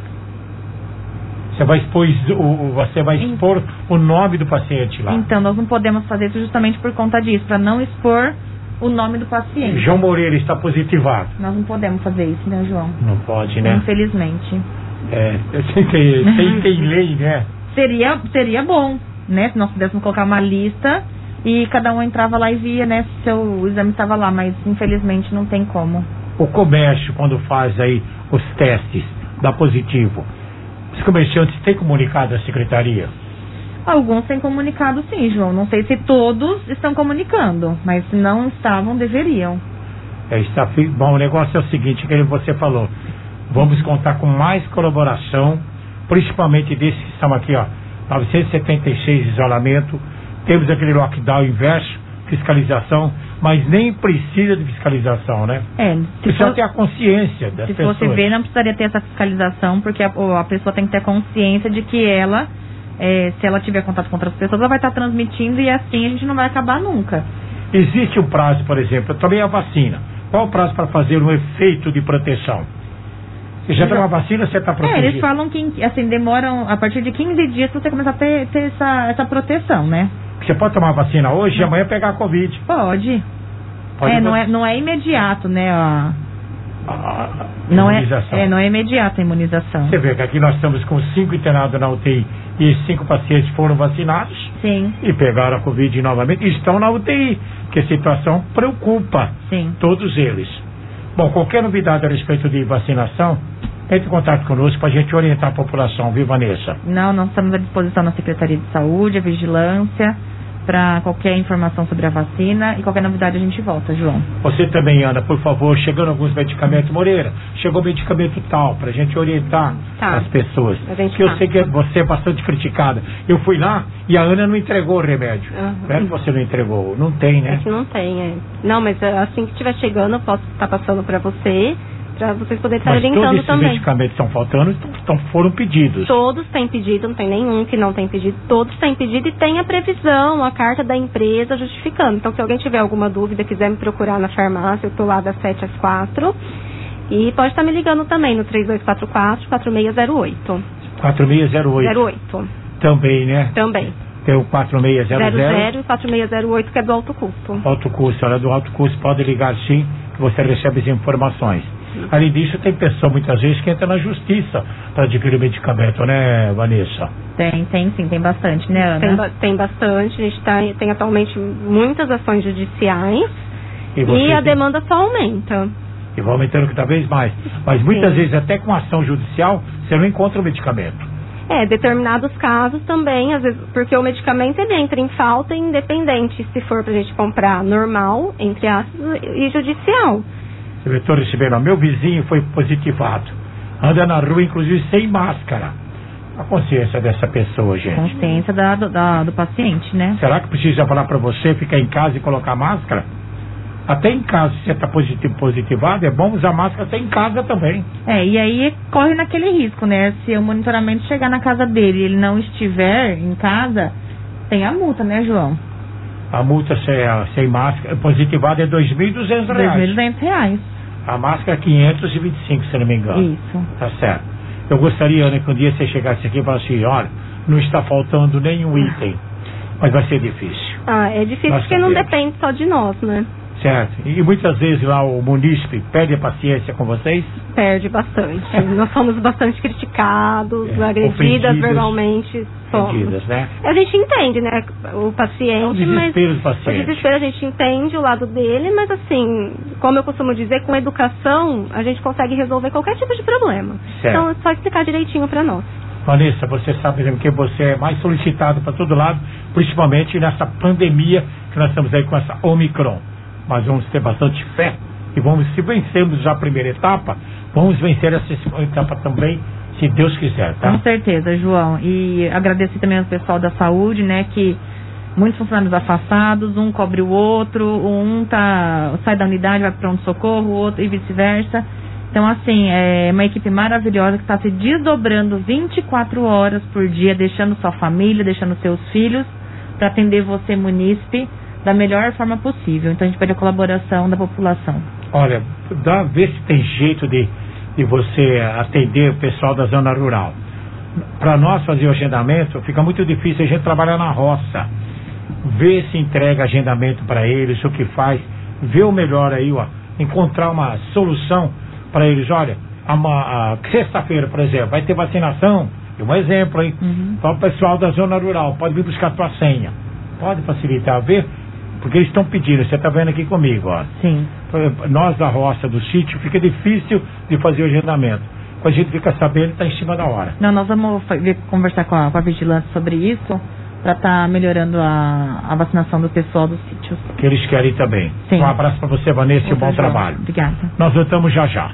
Você vai expor o, você vai expor o nome do paciente lá. Então, nós não podemos fazer isso justamente por conta disso, para não expor o nome do paciente. João Moreira está positivado. Nós não podemos fazer isso, né, João? Não pode, né? Infelizmente. É, tem, tem, tem, tem lei, né? Seria, seria bom, né? Se nós pudéssemos colocar uma lista e cada um entrava lá e via, né? Se seu exame estava lá, mas infelizmente não tem como. O comércio, quando faz aí os testes, dá positivo. Os comerciantes têm comunicado à secretaria? Alguns têm comunicado, sim, João. Não sei se todos estão comunicando, mas se não estavam, deveriam. É, está, bom, o negócio é o seguinte, que você falou. Vamos contar com mais colaboração, principalmente desses que estão aqui, ó, novecentos e setenta e seis isolamento, temos aquele lockdown inverso, fiscalização, mas nem precisa de fiscalização, né? É. Precisa ter a consciência das se pessoas. Se você ver, não precisaria ter essa fiscalização, porque a, a pessoa tem que ter consciência de que ela, é, se ela tiver contato com outras pessoas, ela vai estar transmitindo e assim a gente não vai acabar nunca. Existe um prazo, por exemplo, eu tomei a vacina. Qual o prazo para fazer um efeito de proteção? Você já tomou a vacina, você está protegido? É, eles falam que assim, demoram a partir de quinze dias para você começar a ter, ter essa, essa proteção, né? Você pode tomar a vacina hoje e amanhã pegar a Covid. Pode. Pode é, não é, não é imediato, né? A, a não imunização. É, é, não é imediata a imunização. Você vê que aqui nós estamos com cinco internados na U T I e esses cinco pacientes foram vacinados. Sim. E pegaram a Covid novamente e estão na U T I, que a situação preocupa. Sim. Todos eles. Bom, qualquer novidade a respeito de vacinação, entre em contato conosco para a gente orientar a população, viu, Vanessa? Não, nós estamos à disposição na Secretaria de Saúde, a Vigilância, para qualquer informação sobre a vacina e qualquer novidade a gente volta, João. Você também, Ana, por favor, chegando alguns medicamentos, Moreira, chegou medicamento tal, para a gente orientar tá. as pessoas. Gente que eu tá. sei que você é bastante criticada. Eu fui lá e a Ana não entregou o remédio. Uhum. Não é que você não entregou, não tem, né? É que não tem, é. Não, mas assim que estiver chegando, eu posso estar passando para você, para vocês poderem estar Mas orientando todos esses também. medicamentos estão faltando, estão, foram pedidos. Todos têm pedido, não tem nenhum que não tem pedido, todos têm pedido e tem a previsão, a carta da empresa justificando. Então, se alguém tiver alguma dúvida, quiser me procurar na farmácia, eu estou lá das sete às quatro. E pode estar me ligando também no três dois quatro quatro, quatro seis zero oito. quatro seis zero oito. zero oito. Também, né? Também. Tem o quatro seis zero zero. zero zero e quatro seis zero oito, que é do alto custo. Alto custo, ela é do alto custo, pode ligar sim, que você recebe as informações. Além disso, tem pessoa muitas vezes que entra na justiça para adquirir o medicamento, né, Vanessa? Tem, tem sim, tem bastante, né, Ana? Tem, ba- tem bastante, a gente tá, tem atualmente muitas ações judiciais e, e a tem... demanda só aumenta. E vai aumentando cada vez mais. Mas muitas Sim. vezes, até com ação judicial, você não encontra o medicamento. É, determinados casos também, às vezes, porque o medicamento ele entra em falta independente se for pra gente comprar normal, entre aspas, e judicial. Eu estou recebendo, meu vizinho foi positivado. Anda na rua, inclusive, sem máscara. A consciência dessa pessoa, gente. Consciência da, do, da, do paciente, né? Será que precisa falar para você ficar em casa e colocar máscara? Até em casa, se você está positivo, positivado, é bom usar máscara até em casa também. É, e aí corre naquele risco, né? Se o monitoramento chegar na casa dele e ele não estiver em casa, tem a multa, né, João? A multa sem, sem máscara, positivada é dois mil e duzentos reais. dois mil e duzentos reais. A máscara é quinhentos e vinte e cinco, se não me engano. Isso. Tá certo. Eu gostaria, Ana, que um dia você chegasse aqui e falasse assim, olha, não está faltando nenhum item. Mas vai ser difícil. Ah, é difícil Nós porque sabemos. não depende só de nós, né? Certo. E muitas vezes lá o munícipe perde a paciência com vocês? Perde bastante. Nós somos bastante criticados, É, agredidas ofendidas, verbalmente. Somos. Ofendidas, né? A gente entende, né? O paciente, É o desespero mas do paciente. o desespero a gente entende o lado dele, mas assim, como eu costumo dizer, com educação a gente consegue resolver qualquer tipo de problema. Certo. Então é só explicar direitinho pra nós. Vanessa, você sabe mesmo que você é mais solicitado para todo lado, principalmente nessa pandemia que que nós estamos aí com essa Omicron. Mas vamos ter bastante fé e vamos, se vencermos já a primeira etapa, vamos vencer essa segunda etapa também, se Deus quiser, tá? Com certeza, João. E agradecer também ao pessoal da saúde, né, que muitos funcionários afastados, um cobre o outro, um tá, sai da unidade, vai para pronto-socorro, o outro e vice-versa. Então, assim, é uma equipe maravilhosa que está se desdobrando vinte e quatro horas por dia, deixando sua família, deixando seus filhos, para atender você, munícipe, da melhor forma possível. Então, a gente pede a colaboração da população. Olha, dá, vê se tem jeito de, de você atender o pessoal da zona rural. Para nós fazer o agendamento, fica muito difícil a gente trabalhar na roça. Vê se entrega agendamento para eles, o que faz, vê o melhor aí, ó, encontrar uma solução para eles. Olha, a, a, sexta-feira, por exemplo, vai ter vacinação, um exemplo, hein? Uhum. Para o pessoal da zona rural, pode vir buscar a tua senha, pode facilitar, ver, porque eles estão pedindo, você está vendo aqui comigo, ó. Sim. Nós da roça, do sítio, fica difícil de fazer o agendamento. Quando a gente fica sabendo, está em cima da hora. Não, nós vamos conversar com a, com a vigilância sobre isso, para estar tá melhorando a, a vacinação do pessoal dos sítios. Que eles querem também. Sim. Um abraço para você, Vanessa, e um bom trabalho. Obrigada. Nós voltamos já já.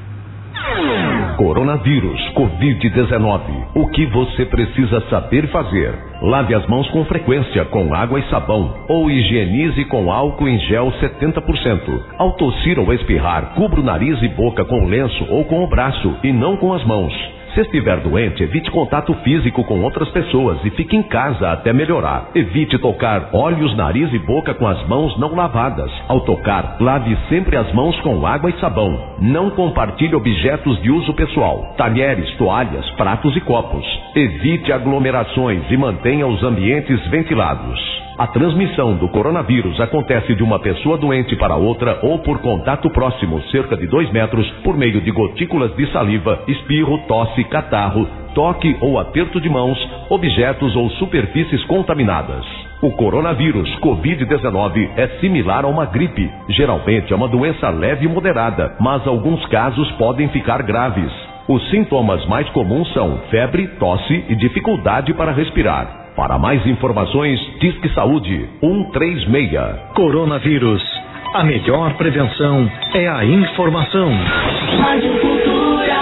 Coronavírus, covid dezenove. O que você precisa saber fazer? Lave as mãos com frequência com água e sabão ou higienize com álcool em gel setenta por cento. Ao tossir ou espirrar, cubra o nariz e boca com o lenço ou com o braço e não com as mãos. Se estiver doente, evite contato físico com outras pessoas e fique em casa até melhorar. Evite tocar olhos, nariz e boca com as mãos não lavadas. Ao tocar, lave sempre as mãos com água e sabão. Não compartilhe objetos de uso pessoal, talheres, toalhas, pratos e copos. Evite aglomerações e mantenha os ambientes ventilados. A transmissão do coronavírus acontece de uma pessoa doente para outra ou por contato próximo, cerca de dois metros, por meio de gotículas de saliva, espirro, tosse, catarro, toque ou aperto de mãos, objetos ou superfícies contaminadas. O coronavírus covid dezenove é similar a uma gripe. Geralmente é uma doença leve e moderada, mas alguns casos podem ficar graves. Os sintomas mais comuns são febre, tosse e dificuldade para respirar. Para mais informações, Disque Saúde um três seis. Coronavírus. A melhor prevenção é a informação. Rádio Cultura,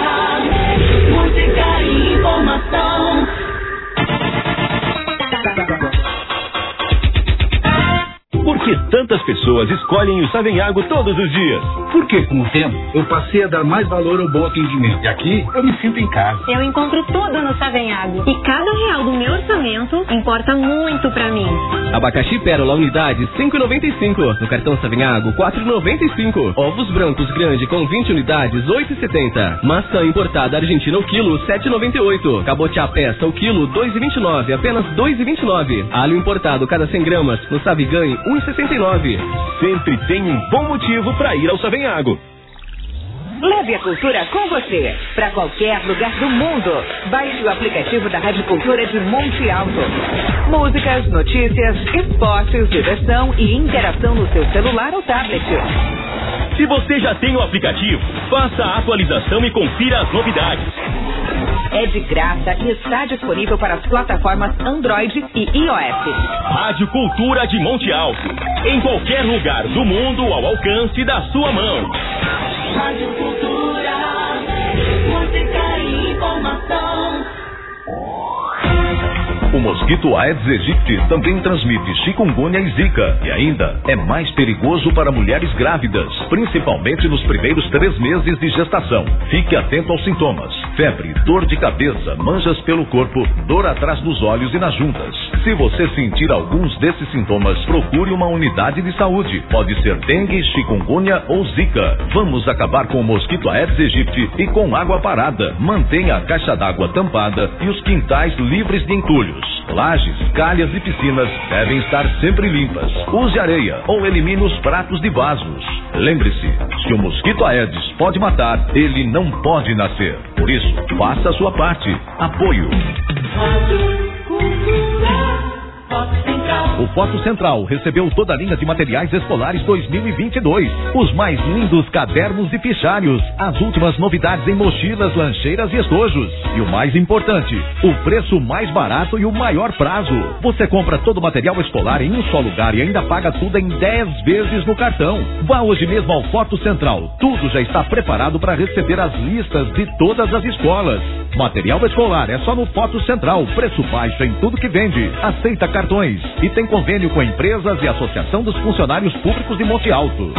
música e informação. Por que tantas pessoas escolhem o Savenhago todos os dias? Porque, com o tempo, eu passei a dar mais valor ao bom atendimento. E aqui, eu me sinto em casa. Eu encontro tudo no Savenhago. E cada real do meu orçamento importa muito pra mim. Abacaxi Pérola unidade cinco e noventa e cinco. No cartão Savenhago quatro e noventa e cinco. Ovos brancos grande com vinte unidades oito e setenta. Maçã importada Argentina o quilo sete e noventa e oito. Cabotiá peça o quilo dois e vinte e nove, apenas dois e vinte e nove. Alho importado cada cem gramas no Saviganhe um e sessenta e nove. Sempre tem um bom motivo para ir ao Savenhago. Leve a cultura com você para qualquer lugar do mundo. Baixe o aplicativo da Rádio Cultura de Monte Alto. Músicas, notícias, esportes, diversão e interação no seu celular ou tablet. Se você já tem o aplicativo, faça a atualização e confira as novidades. É de graça e está disponível para as plataformas Android e iOS. Rádio Cultura de Monte Alto. Em qualquer lugar do mundo ao alcance da sua mão. Rádio Cultura, música e informação. O mosquito Aedes aegypti também transmite chikungunya e zika e ainda é mais perigoso para mulheres grávidas, principalmente nos primeiros três meses de gestação. Fique atento aos sintomas: febre, dor de cabeça, manchas pelo corpo, dor atrás dos olhos e nas juntas. Se você sentir alguns desses sintomas, procure uma unidade de saúde. Pode ser dengue, chikungunya ou zika. Vamos acabar com o mosquito Aedes aegypti e com água parada. Mantenha a caixa d'água tampada e os quintais livres de entulhos. Lajes, calhas e piscinas devem estar sempre limpas. Use areia ou elimine os pratos de vasos. Lembre-se, se o mosquito Aedes pode matar, ele não pode nascer. Por isso, faça a sua parte. Apoio. Rádio Cultura, O Foto Central recebeu toda a linha de materiais escolares dois mil e vinte e dois. Os mais lindos cadernos e fichários. As últimas novidades em mochilas, lancheiras e estojos. E o mais importante, o preço mais barato e o maior prazo. Você compra todo o material escolar em um só lugar e ainda paga tudo em dez vezes no cartão. Vá hoje mesmo ao Foto Central. Tudo já está preparado para receber as listas de todas as escolas. Material escolar é só no Foto Central. Preço baixo em tudo que vende. Aceita cartões. E tem convênio com empresas e Associação dos Funcionários Públicos de Monte Alto.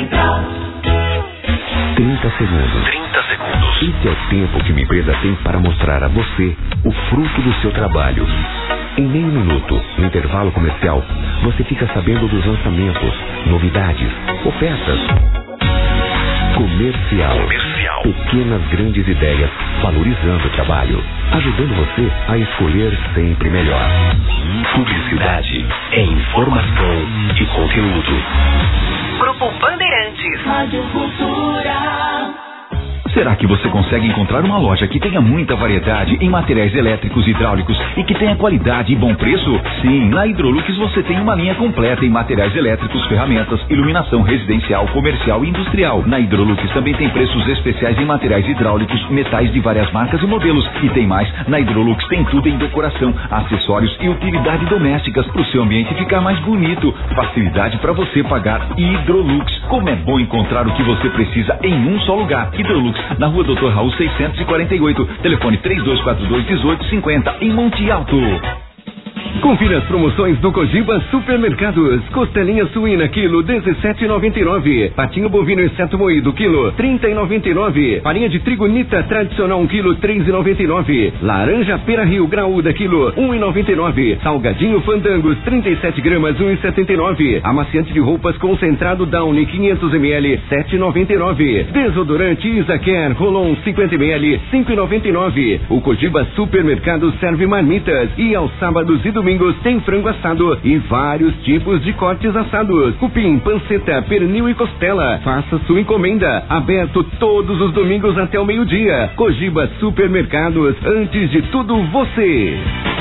trinta segundos. trinta segundos. Esse é o tempo que uma empresa tem para mostrar a você o fruto do seu trabalho. Em meio minuto, no intervalo comercial, você fica sabendo dos lançamentos, novidades, ofertas. Comercial. Comercial. Pequenas grandes ideias, valorizando o trabalho, ajudando você a escolher sempre melhor. Publicidade é informação e conteúdo. Grupo Bandeirantes. Rádio Cultura. Será que você consegue encontrar uma loja que tenha muita variedade em materiais elétricos e hidráulicos e que tenha qualidade e bom preço? Sim, na Hidrolux você tem uma linha completa em materiais elétricos, ferramentas, iluminação residencial, comercial e industrial. Na Hidrolux também tem preços especiais em materiais hidráulicos, metais de várias marcas e modelos. E tem mais, na Hidrolux tem tudo em decoração, acessórios e utilidades domésticas para o seu ambiente ficar mais bonito. Facilidade para você pagar. Hidrolux, como é bom encontrar o que você precisa em um só lugar. Hidrolux, na rua doutor Raul seiscentos e quarenta e oito, telefone três dois quatro dois, um oito cinco zero, em Monte Alto. Confira as promoções do Cogiba Supermercados. Costelinha suína, quilo, dezessete reais e noventa e nove centavos. Patinho bovino exceto moído, quilo, trinta reais e noventa e nove centavos. Farinha de trigo Nita tradicional, um quilo, três reais e noventa e nove centavos. Laranja Pera Rio graúda, quilo, um real e noventa e nove centavos. Salgadinho Fandangos, trinta e sete gramas, um real e setenta e nove centavos. Amaciante de roupas concentrado Downy, quinhentos mililitros, sete reais e noventa e nove centavos. Desodorante Isacare Rolon, cinquenta mililitros, cinco reais e noventa e nove centavos. O Cogiba Supermercados serve marmitas e aos sábados e domingos tem frango assado e vários tipos de cortes assados. Cupim, panceta, pernil e costela. Faça sua encomenda. Aberto todos os domingos até o meio-dia. Cogiba Supermercados, antes de tudo você.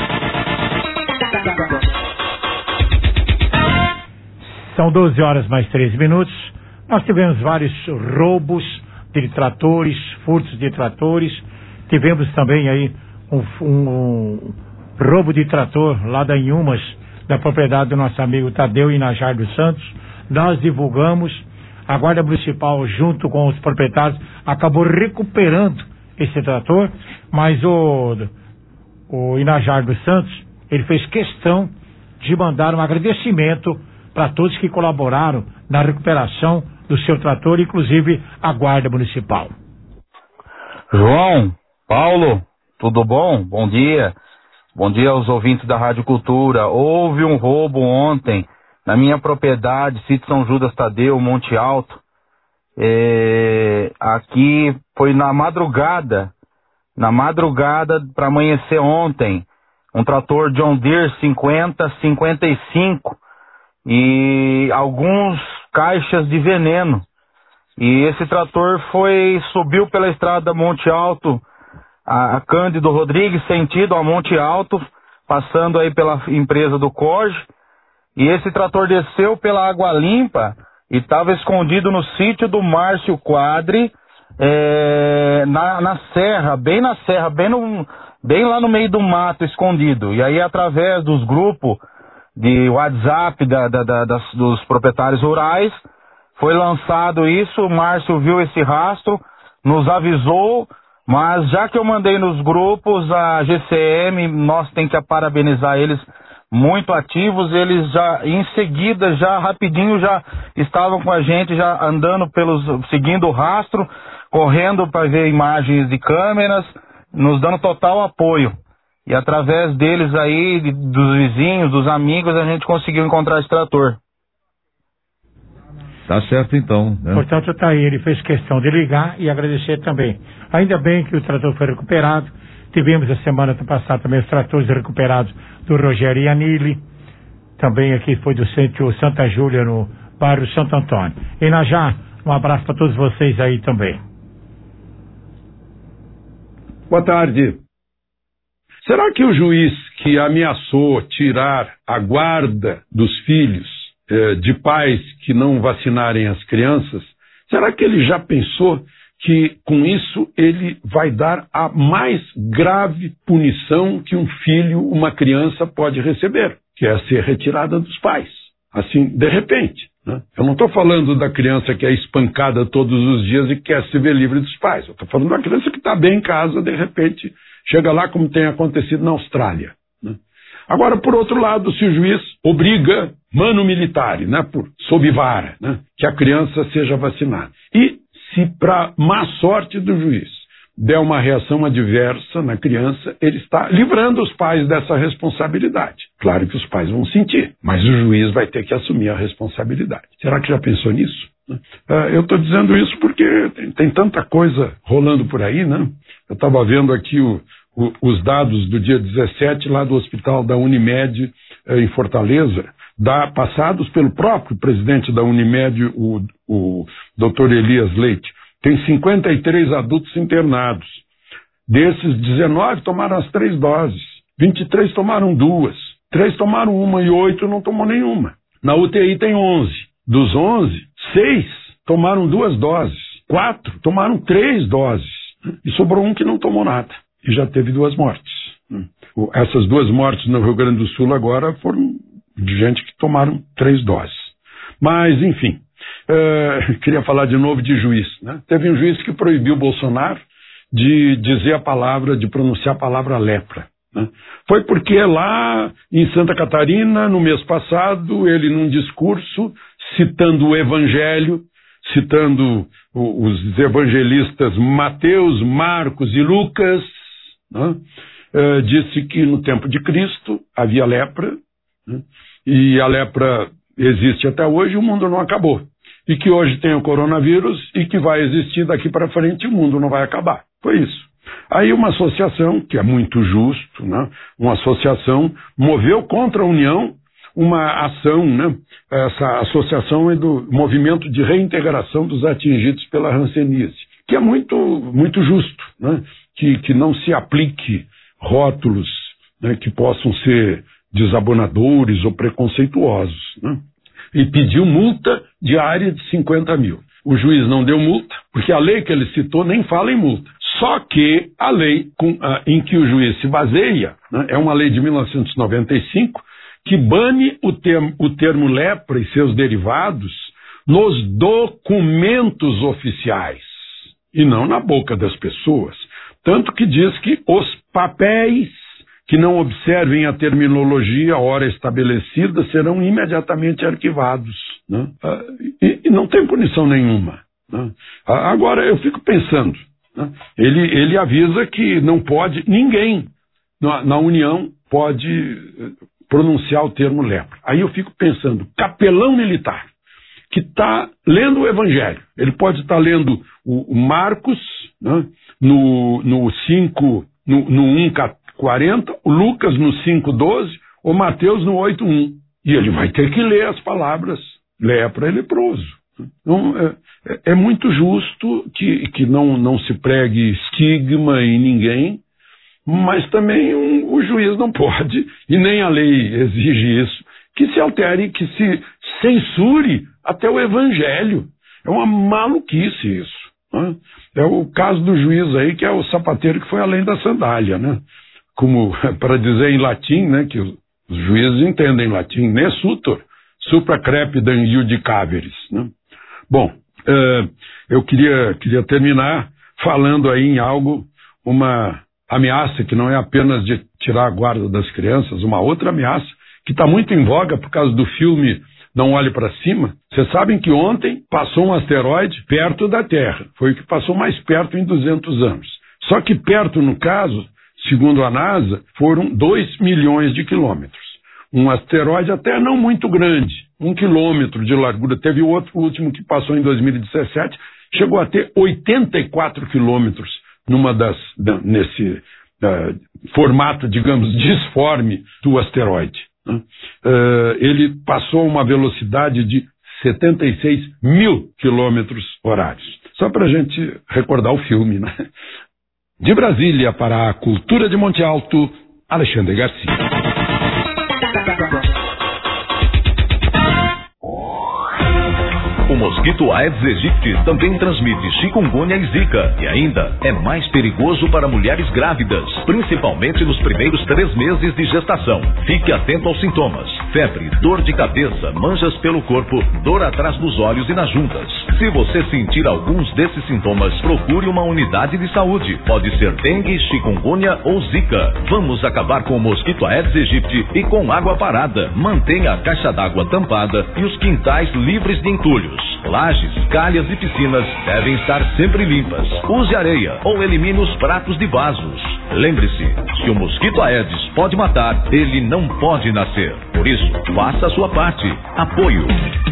São doze horas mais treze minutos. Nós tivemos vários roubos de tratores, furtos de tratores. Tivemos também aí um, um roubo de trator lá da Inhumas, da propriedade do nosso amigo Tadeu Inajar dos Santos. Nós divulgamos, a Guarda Municipal junto com os proprietários acabou recuperando esse trator, mas o, o Inajar dos Santos, ele fez questão de mandar um agradecimento para todos que colaboraram na recuperação do seu trator, inclusive a Guarda Municipal. João, Paulo, tudo bom? Bom dia. Bom dia aos ouvintes da Rádio Cultura. Houve um roubo ontem na minha propriedade, sítio São Judas Tadeu, Monte Alto. É, aqui foi na madrugada, na madrugada para amanhecer ontem, um trator John Deere cinquenta, cinquenta e cinco e alguns caixas de veneno. E esse trator foi, subiu pela estrada Monte Alto, a Cândido Rodrigues, sentido a Monte Alto, passando aí pela empresa do Corge, e esse trator desceu pela Água Limpa e estava escondido no sítio do Márcio Quadri, é, na, na serra, bem na serra, bem, no, bem lá no meio do mato, escondido. E aí, através dos grupos de WhatsApp da, da, da, das, dos proprietários rurais, foi lançado isso. O Márcio viu esse rastro, nos avisou. Mas já que eu mandei nos grupos, a G C M, nós tem que parabenizar eles, muito ativos. Eles já, em seguida, já rapidinho, já estavam com a gente, já andando pelos, seguindo o rastro, correndo para ver imagens de câmeras, nos dando total apoio. E através deles aí, dos vizinhos, dos amigos, a gente conseguiu encontrar esse trator. Tá certo então, né? Portanto, tá aí, ele fez questão de ligar e agradecer também. Ainda bem que o trator foi recuperado. Tivemos a semana passada também os tratores recuperados do Rogério Ianili. Também aqui foi do centro Santa Júlia, no bairro Santo Antônio. E Najá, um abraço para todos vocês aí também. Boa tarde. Será que o juiz que ameaçou tirar a guarda dos filhos eh, de pais que não vacinarem as crianças, será que ele já pensou que com isso ele vai dar a mais grave punição que um filho, uma criança pode receber, que é ser retirada dos pais, assim, de repente, né? Eu não estou falando da criança que é espancada todos os dias e quer se ver livre dos pais. Eu estou falando da criança que está bem em casa, de repente, chega lá como tem acontecido na Austrália, né? Agora, por outro lado, se o juiz obriga, mano militar, né, por, sob vara, né, que a criança seja vacinada. E se, para má sorte do juiz, der uma reação adversa na criança, ele está livrando os pais dessa responsabilidade. Claro que os pais vão sentir, mas o juiz vai ter que assumir a responsabilidade. Será que já pensou nisso? Eu estou dizendo isso porque tem, tem tanta coisa rolando por aí, né? Eu estava vendo aqui o, o, os dados do dia dezessete lá do hospital da Unimed eh, em Fortaleza, da, passados pelo próprio presidente da Unimed, o, o doutor Elias Leite. Tem cinquenta e três adultos internados. Desses, dezenove tomaram as três doses, vinte e três tomaram duas, três tomaram uma e oito não tomou nenhuma. Na U T I tem onze. Dos onze, seis tomaram duas doses, quatro tomaram três doses, e sobrou um que não tomou nada, e já teve duas mortes. Essas duas mortes no Rio Grande do Sul agora foram de gente que tomaram três doses. Mas, enfim, uh, queria falar de novo de juiz, né? Teve um juiz que proibiu o Bolsonaro de dizer a palavra, de pronunciar a palavra lepra, né? Foi porque lá em Santa Catarina, no mês passado, ele num discurso, citando o Evangelho, citando o, os evangelistas Mateus, Marcos e Lucas, né? uh, disse que no tempo de Cristo havia lepra, né? E a lepra existe até hoje e o mundo não acabou. E que hoje tem o coronavírus e que vai existir daqui para frente e o mundo não vai acabar. Foi isso. Aí uma associação, que é muito justo, né? Uma associação moveu contra a União uma ação, né? Essa associação é do Movimento de Reintegração dos Atingidos pela Hanseníase, que é muito, muito justo, né? Que, que não se aplique rótulos, né? Que possam ser desabonadores ou preconceituosos, né? E pediu multa diária de cinquenta mil. O juiz não deu multa, porque a lei que ele citou nem fala em multa. Só que a lei com, a, em que o juiz se baseia, né, é uma lei de mil novecentos e noventa e cinco, que bane o termo, o termo lepra e seus derivados nos documentos oficiais, e não na boca das pessoas. Tanto que diz que os papéis que não observem a terminologia hora estabelecida serão imediatamente arquivados, né? E, e não tem punição nenhuma, né? Agora, eu fico pensando, né? ele, ele avisa que não pode, ninguém na, na União pode pronunciar o termo lepra. Aí eu fico pensando, capelão militar, que está lendo o Evangelho, ele pode estar tá lendo o, o Marcos, né? no, no cinco, no, no um quarenta, o Lucas no cinco doze, o Mateus no oito um. E ele vai ter que ler as palavras lepra e leproso. Então, é, é muito justo que, que não, não se pregue estigma em ninguém, mas também um, o juiz não pode, e nem a lei exige isso, que se altere, que se censure até o Evangelho. É uma maluquice isso, né? É o caso do juiz aí, que é o sapateiro que foi além da sandália, né? Como para dizer em latim, né, que os, os juízes entendem latim, ne sutor, supra crepidam iudicaveris, né? Bom, uh, eu queria, queria terminar falando aí em algo, uma ameaça que não é apenas de tirar a guarda das crianças, uma outra ameaça que está muito em voga por causa do filme Não Olhe para Cima. Vocês sabem que ontem passou um asteroide perto da Terra, foi o que passou mais perto em duzentos anos. Só que perto, no caso, segundo a NASA, foram dois milhões de quilômetros. Um asteroide até não muito grande, um quilômetro de largura. Teve o outro, o último que passou em dois mil e dezessete, chegou a ter oitenta e quatro quilômetros numa das, nesse uh, formato, digamos, disforme do asteroide, né? Uh, ele passou uma velocidade de setenta e seis mil quilômetros horários. Só para a gente recordar o filme, né? De Brasília para a Cultura de Monte Alto, Alexandre Garcia. O mosquito Aedes aegypti também transmite chikungunya e zika e ainda é mais perigoso para mulheres grávidas, principalmente nos primeiros três meses de gestação. Fique atento aos sintomas: febre, dor de cabeça, manchas pelo corpo, dor atrás dos olhos e nas juntas. Se você sentir alguns desses sintomas, procure uma unidade de saúde. Pode ser dengue, chikungunya ou zika. Vamos acabar com o mosquito Aedes aegypti e com água parada. Mantenha a caixa d'água tampada e os quintais livres de entulhos. Lajes, calhas e piscinas devem estar sempre limpas. Use areia ou elimine os pratos de vasos. Lembre-se, se o mosquito Aedes pode matar, ele não pode nascer. Por isso, faça a sua parte. Apoio.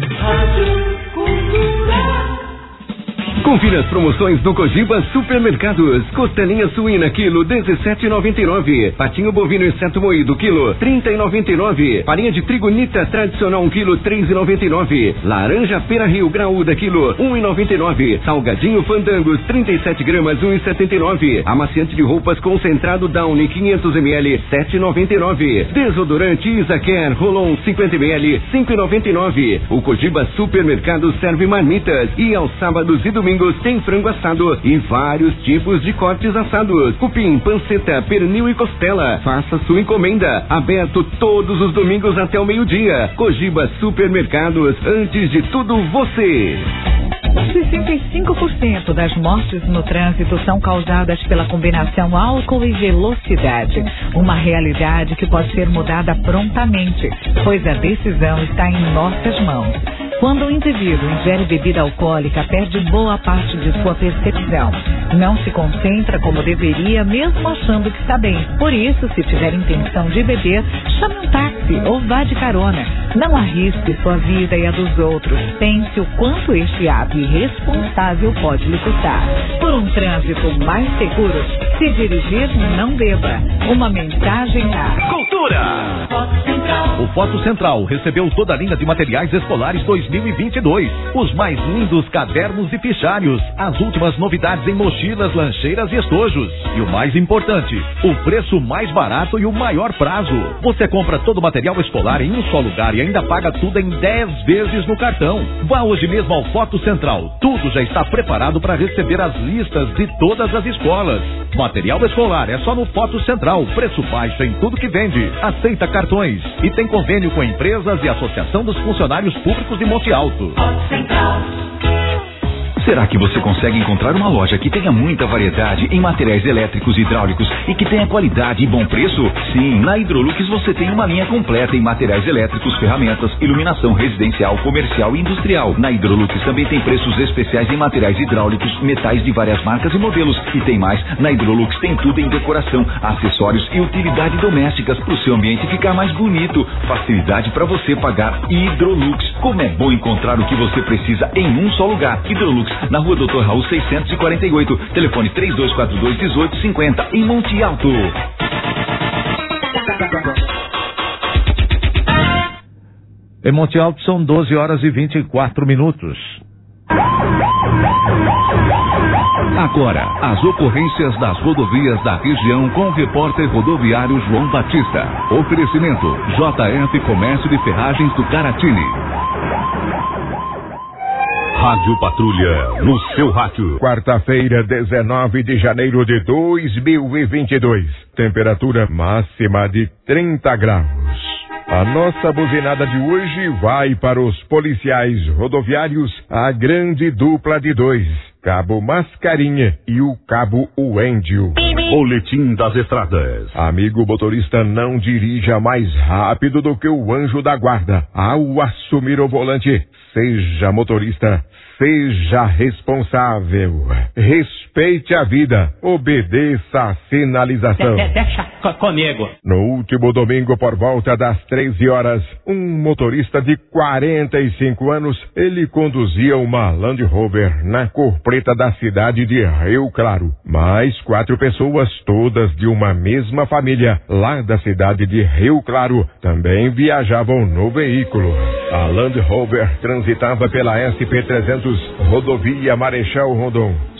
Confira as promoções do Cogiba Supermercados. Costelinha suína, quilo, dezessete e noventa e nove. Patinho bovino exceto moído, quilo, trinta e noventa e nove. Farinha de trigo Nita tradicional, um quilo, três e noventa e nove. Laranja Pera Rio graúda, quilo, um e noventa e nove. Salgadinho Fandangos, trinta e sete gramas, um e setenta e nove. Amaciante de roupas concentrado Downy, quinhentos mililitros, sete e noventa e nove. Desodorante Isacare Rolon, cinquenta mililitros, cinco e noventa e nove. O Cogiba Supermercados serve marmitas e aos sábados e domingos tem frango assado e vários tipos de cortes assados: cupim, panceta, pernil e costela. Faça sua encomenda. Aberto todos os domingos até o meio-dia. Cogiba Supermercados, antes de tudo você. sessenta e cinco por cento das mortes no trânsito são causadas pela combinação álcool e velocidade. Uma realidade que pode ser mudada prontamente, pois a decisão está em nossas mãos. Quando o indivíduo ingere bebida alcoólica, perde boa parte de sua percepção. Não se concentra como deveria, mesmo achando que está bem. Por isso, se tiver intenção de beber, chame um táxi ou vá de carona. Não arrisque sua vida e a dos outros. Pense o quanto este ato irresponsável pode lhe custar. Por um trânsito mais seguro, se dirigir, não beba. Uma mensagem a Cultura. O Foto Central recebeu toda a linha de materiais escolares dois mil e vinte e dois. Os mais lindos cadernos e fichários, as últimas novidades em mochilas, lancheiras e estojos. E o mais importante, o preço mais barato e o maior prazo. Você compra todo o material escolar em um só lugar e ainda paga tudo em dez vezes no cartão. Vá hoje mesmo ao Foto Central. Tudo já está preparado para receber as listas de todas as escolas. Material escolar é só no Foto Central. Preço baixo em tudo que vende. Aceita cartões e tem convênio com empresas e Associação dos Funcionários Públicos de Monte Alto. Será que você consegue encontrar uma loja que tenha muita variedade em materiais elétricos e hidráulicos e que tenha qualidade e bom preço? Sim, na Hidrolux você tem uma linha completa em materiais elétricos, ferramentas, iluminação residencial, comercial e industrial. Na Hidrolux também tem preços especiais em materiais hidráulicos, metais de várias marcas e modelos. E tem mais, na Hidrolux tem tudo em decoração, acessórios e utilidades domésticas para o seu ambiente ficar mais bonito. Facilidade para você pagar. Hidrolux. Como é bom encontrar o que você precisa em um só lugar. Hidrolux, na rua doutor Raul seiscentos e quarenta e oito, telefone três dois quatro dois, um oito cinco zero, em Monte Alto. Em Monte Alto são doze horas e vinte e quatro minutos. Agora, as ocorrências das rodovias da região com o repórter rodoviário João Batista. Oferecimento J F Comércio de Ferragens do Caratini. Rádio Patrulha, no seu rádio. Quarta-feira, dezenove de janeiro de dois mil e vinte e dois. Temperatura máxima de trinta graus. A nossa buzinada de hoje vai para os policiais rodoviários, a grande dupla de dois, Cabo Mascarinha e o Cabo Uendio. Boletim das estradas. Amigo motorista, não dirija mais rápido do que o anjo da guarda. Ao assumir o volante, seja motorista, seja responsável. Respeite a vida, obedeça a sinalização. De, de, deixa comigo. No último domingo, por volta das treze horas, um motorista de quarenta e cinco anos, ele conduzia uma Land Rover na cor preta da cidade de Rio Claro. Mais quatro pessoas, todas de uma mesma família, lá da cidade de Rio Claro, também viajavam no veículo. A Land Rover transitava pela S P trezentos, rodovia Marechal Rondon.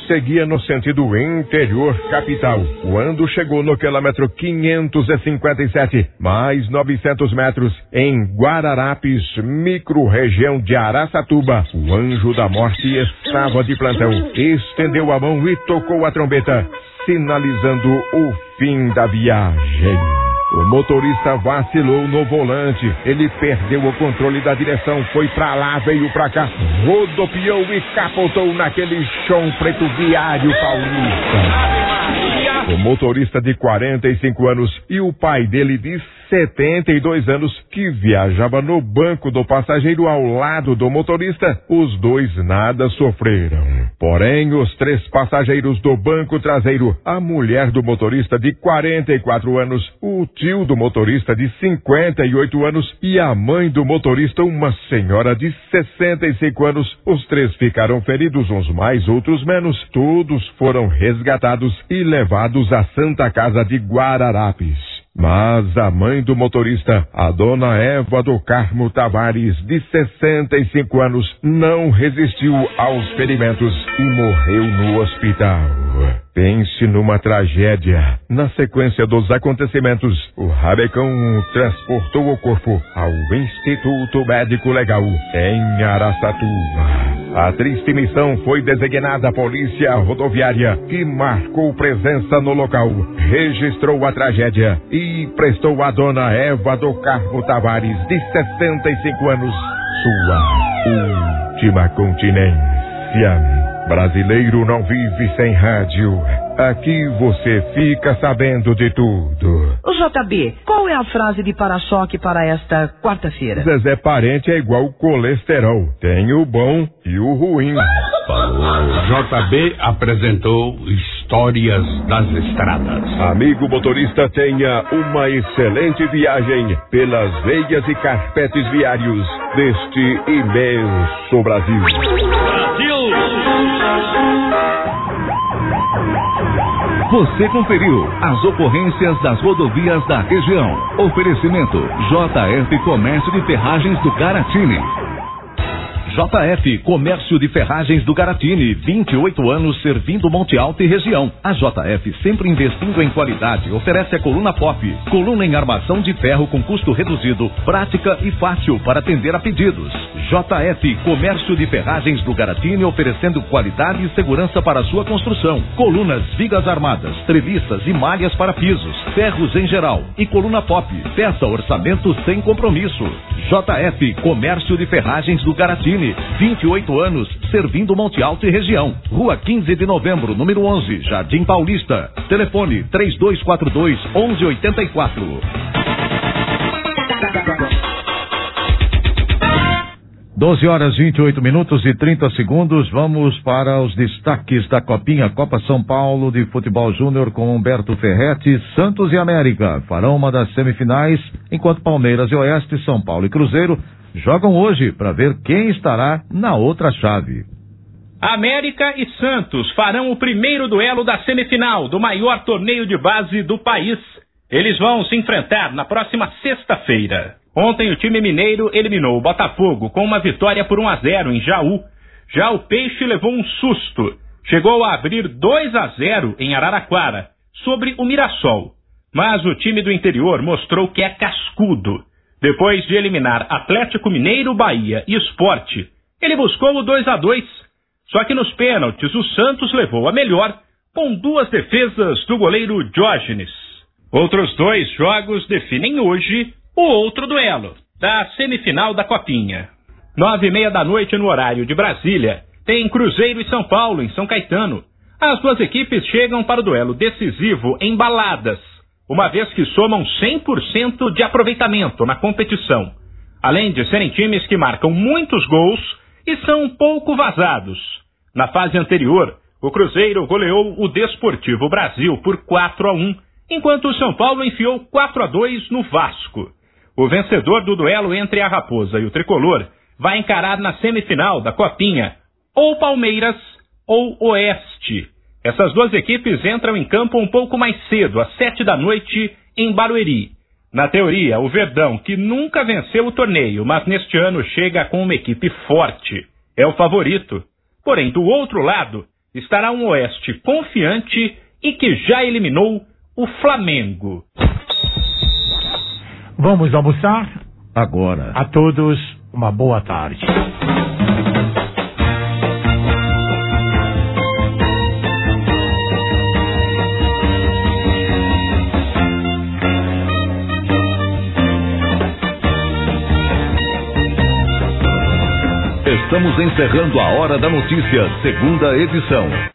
seguia no sentido interior capital. Quando chegou no quilômetro quinhentos e cinquenta e sete, mais novecentos metros, em Guararapes, micro-região de Araçatuba, o anjo da morte estava de plantão. Estendeu a mão e tocou a trombeta, sinalizando o fim da viagem. O motorista vacilou no volante, ele perdeu o controle da direção, foi pra lá, veio pra cá, rodopiou e capotou naquele chão preto viário paulista. O motorista de quarenta e cinco anos e o pai dele de setenta e dois anos, que viajava no banco do passageiro ao lado do motorista, os dois nada sofreram. Porém, os três passageiros do banco traseiro, a mulher do motorista de quarenta e quatro anos, o tio do motorista de cinquenta e oito anos e a mãe do motorista, uma senhora de sessenta e cinco anos, os três ficaram feridos, uns mais, outros menos. Todos foram resgatados e levados à Santa Casa de Guararapes. Mas a mãe do motorista, a dona Eva do Carmo Tavares, de sessenta e cinco anos, não resistiu aos ferimentos e morreu no hospital. Pense numa tragédia. Na sequência dos acontecimentos, o Rabecão transportou o corpo ao Instituto Médico Legal, em Araçatuba. A triste missão foi designada a Polícia Rodoviária, que marcou presença no local, registrou a tragédia e prestou à dona Eva do Carmo Tavares, de sessenta e cinco anos, sua última continência. Brasileiro não vive sem rádio. Aqui você fica sabendo de tudo. O J B, qual é a frase de para-choque para esta quarta-feira? Zezé Parente é igual colesterol. Tem o bom e o ruim. O J B apresentou Histórias das Estradas. Amigo motorista, tenha uma excelente viagem pelas veias e carpetes viários deste imenso Brasil. Brasil! Você conferiu as ocorrências das rodovias da região. Oferecimento J F Comércio de Ferragens do Garatini. J F Comércio de Ferragens do Garatini, vinte e oito anos servindo Monte Alto e região. A J F, sempre investindo em qualidade, oferece a coluna pop, coluna em armação de ferro com custo reduzido, prática e fácil para atender a pedidos. J F Comércio de Ferragens do Garatini, oferecendo qualidade e segurança para a sua construção. Colunas, vigas armadas, treliças e malhas para pisos, ferros em geral e coluna pop. Peça orçamento sem compromisso. J F Comércio de Ferragens do Garatini, vinte e oito anos, servindo Monte Alto e região. Rua quinze de novembro, número onze, Jardim Paulista. Telefone três dois quatro dois, onze oitenta e quatro. doze horas, vinte e oito minutos e trinta segundos. Vamos para os destaques da Copinha, Copa São Paulo de Futebol Júnior, com Humberto Ferretti. Santos e América farão uma das semifinais, enquanto Palmeiras e Oeste, São Paulo e Cruzeiro jogam hoje para ver quem estará na outra chave. América e Santos farão o primeiro duelo da semifinal do maior torneio de base do país. Eles vão se enfrentar na próxima sexta-feira. Ontem o time mineiro eliminou o Botafogo com uma vitória por um a zero em Jaú. Já o Peixe levou um susto. Chegou a abrir dois a zero em Araraquara, sobre o Mirassol. Mas o time do interior mostrou que é cascudo. Depois de eliminar Atlético Mineiro, Bahia e Sport, ele buscou o dois a dois. Só que nos pênaltis o Santos levou a melhor, com duas defesas do goleiro Diógenes. Outros dois jogos definem hoje o outro duelo, da semifinal da Copinha. Nove e meia da noite no horário de Brasília, tem Cruzeiro e São Paulo em São Caetano. As duas equipes chegam para o duelo decisivo embaladas, uma vez que somam cem por cento de aproveitamento na competição, além de serem times que marcam muitos gols e são pouco vazados. Na fase anterior, o Cruzeiro goleou o Desportivo Brasil por quatro a um, enquanto o São Paulo enfiou quatro a dois no Vasco. O vencedor do duelo entre a Raposa e o Tricolor vai encarar na semifinal da Copinha ou Palmeiras ou Oeste. Essas duas equipes entram em campo um pouco mais cedo, às sete da noite, em Barueri. Na teoria, o Verdão, que nunca venceu o torneio, mas neste ano chega com uma equipe forte, é o favorito. Porém, do outro lado, estará um Oeste confiante e que já eliminou o Flamengo. Vamos almoçar? Agora. A todos, uma boa tarde. Estamos encerrando a Hora da Notícia, segunda edição.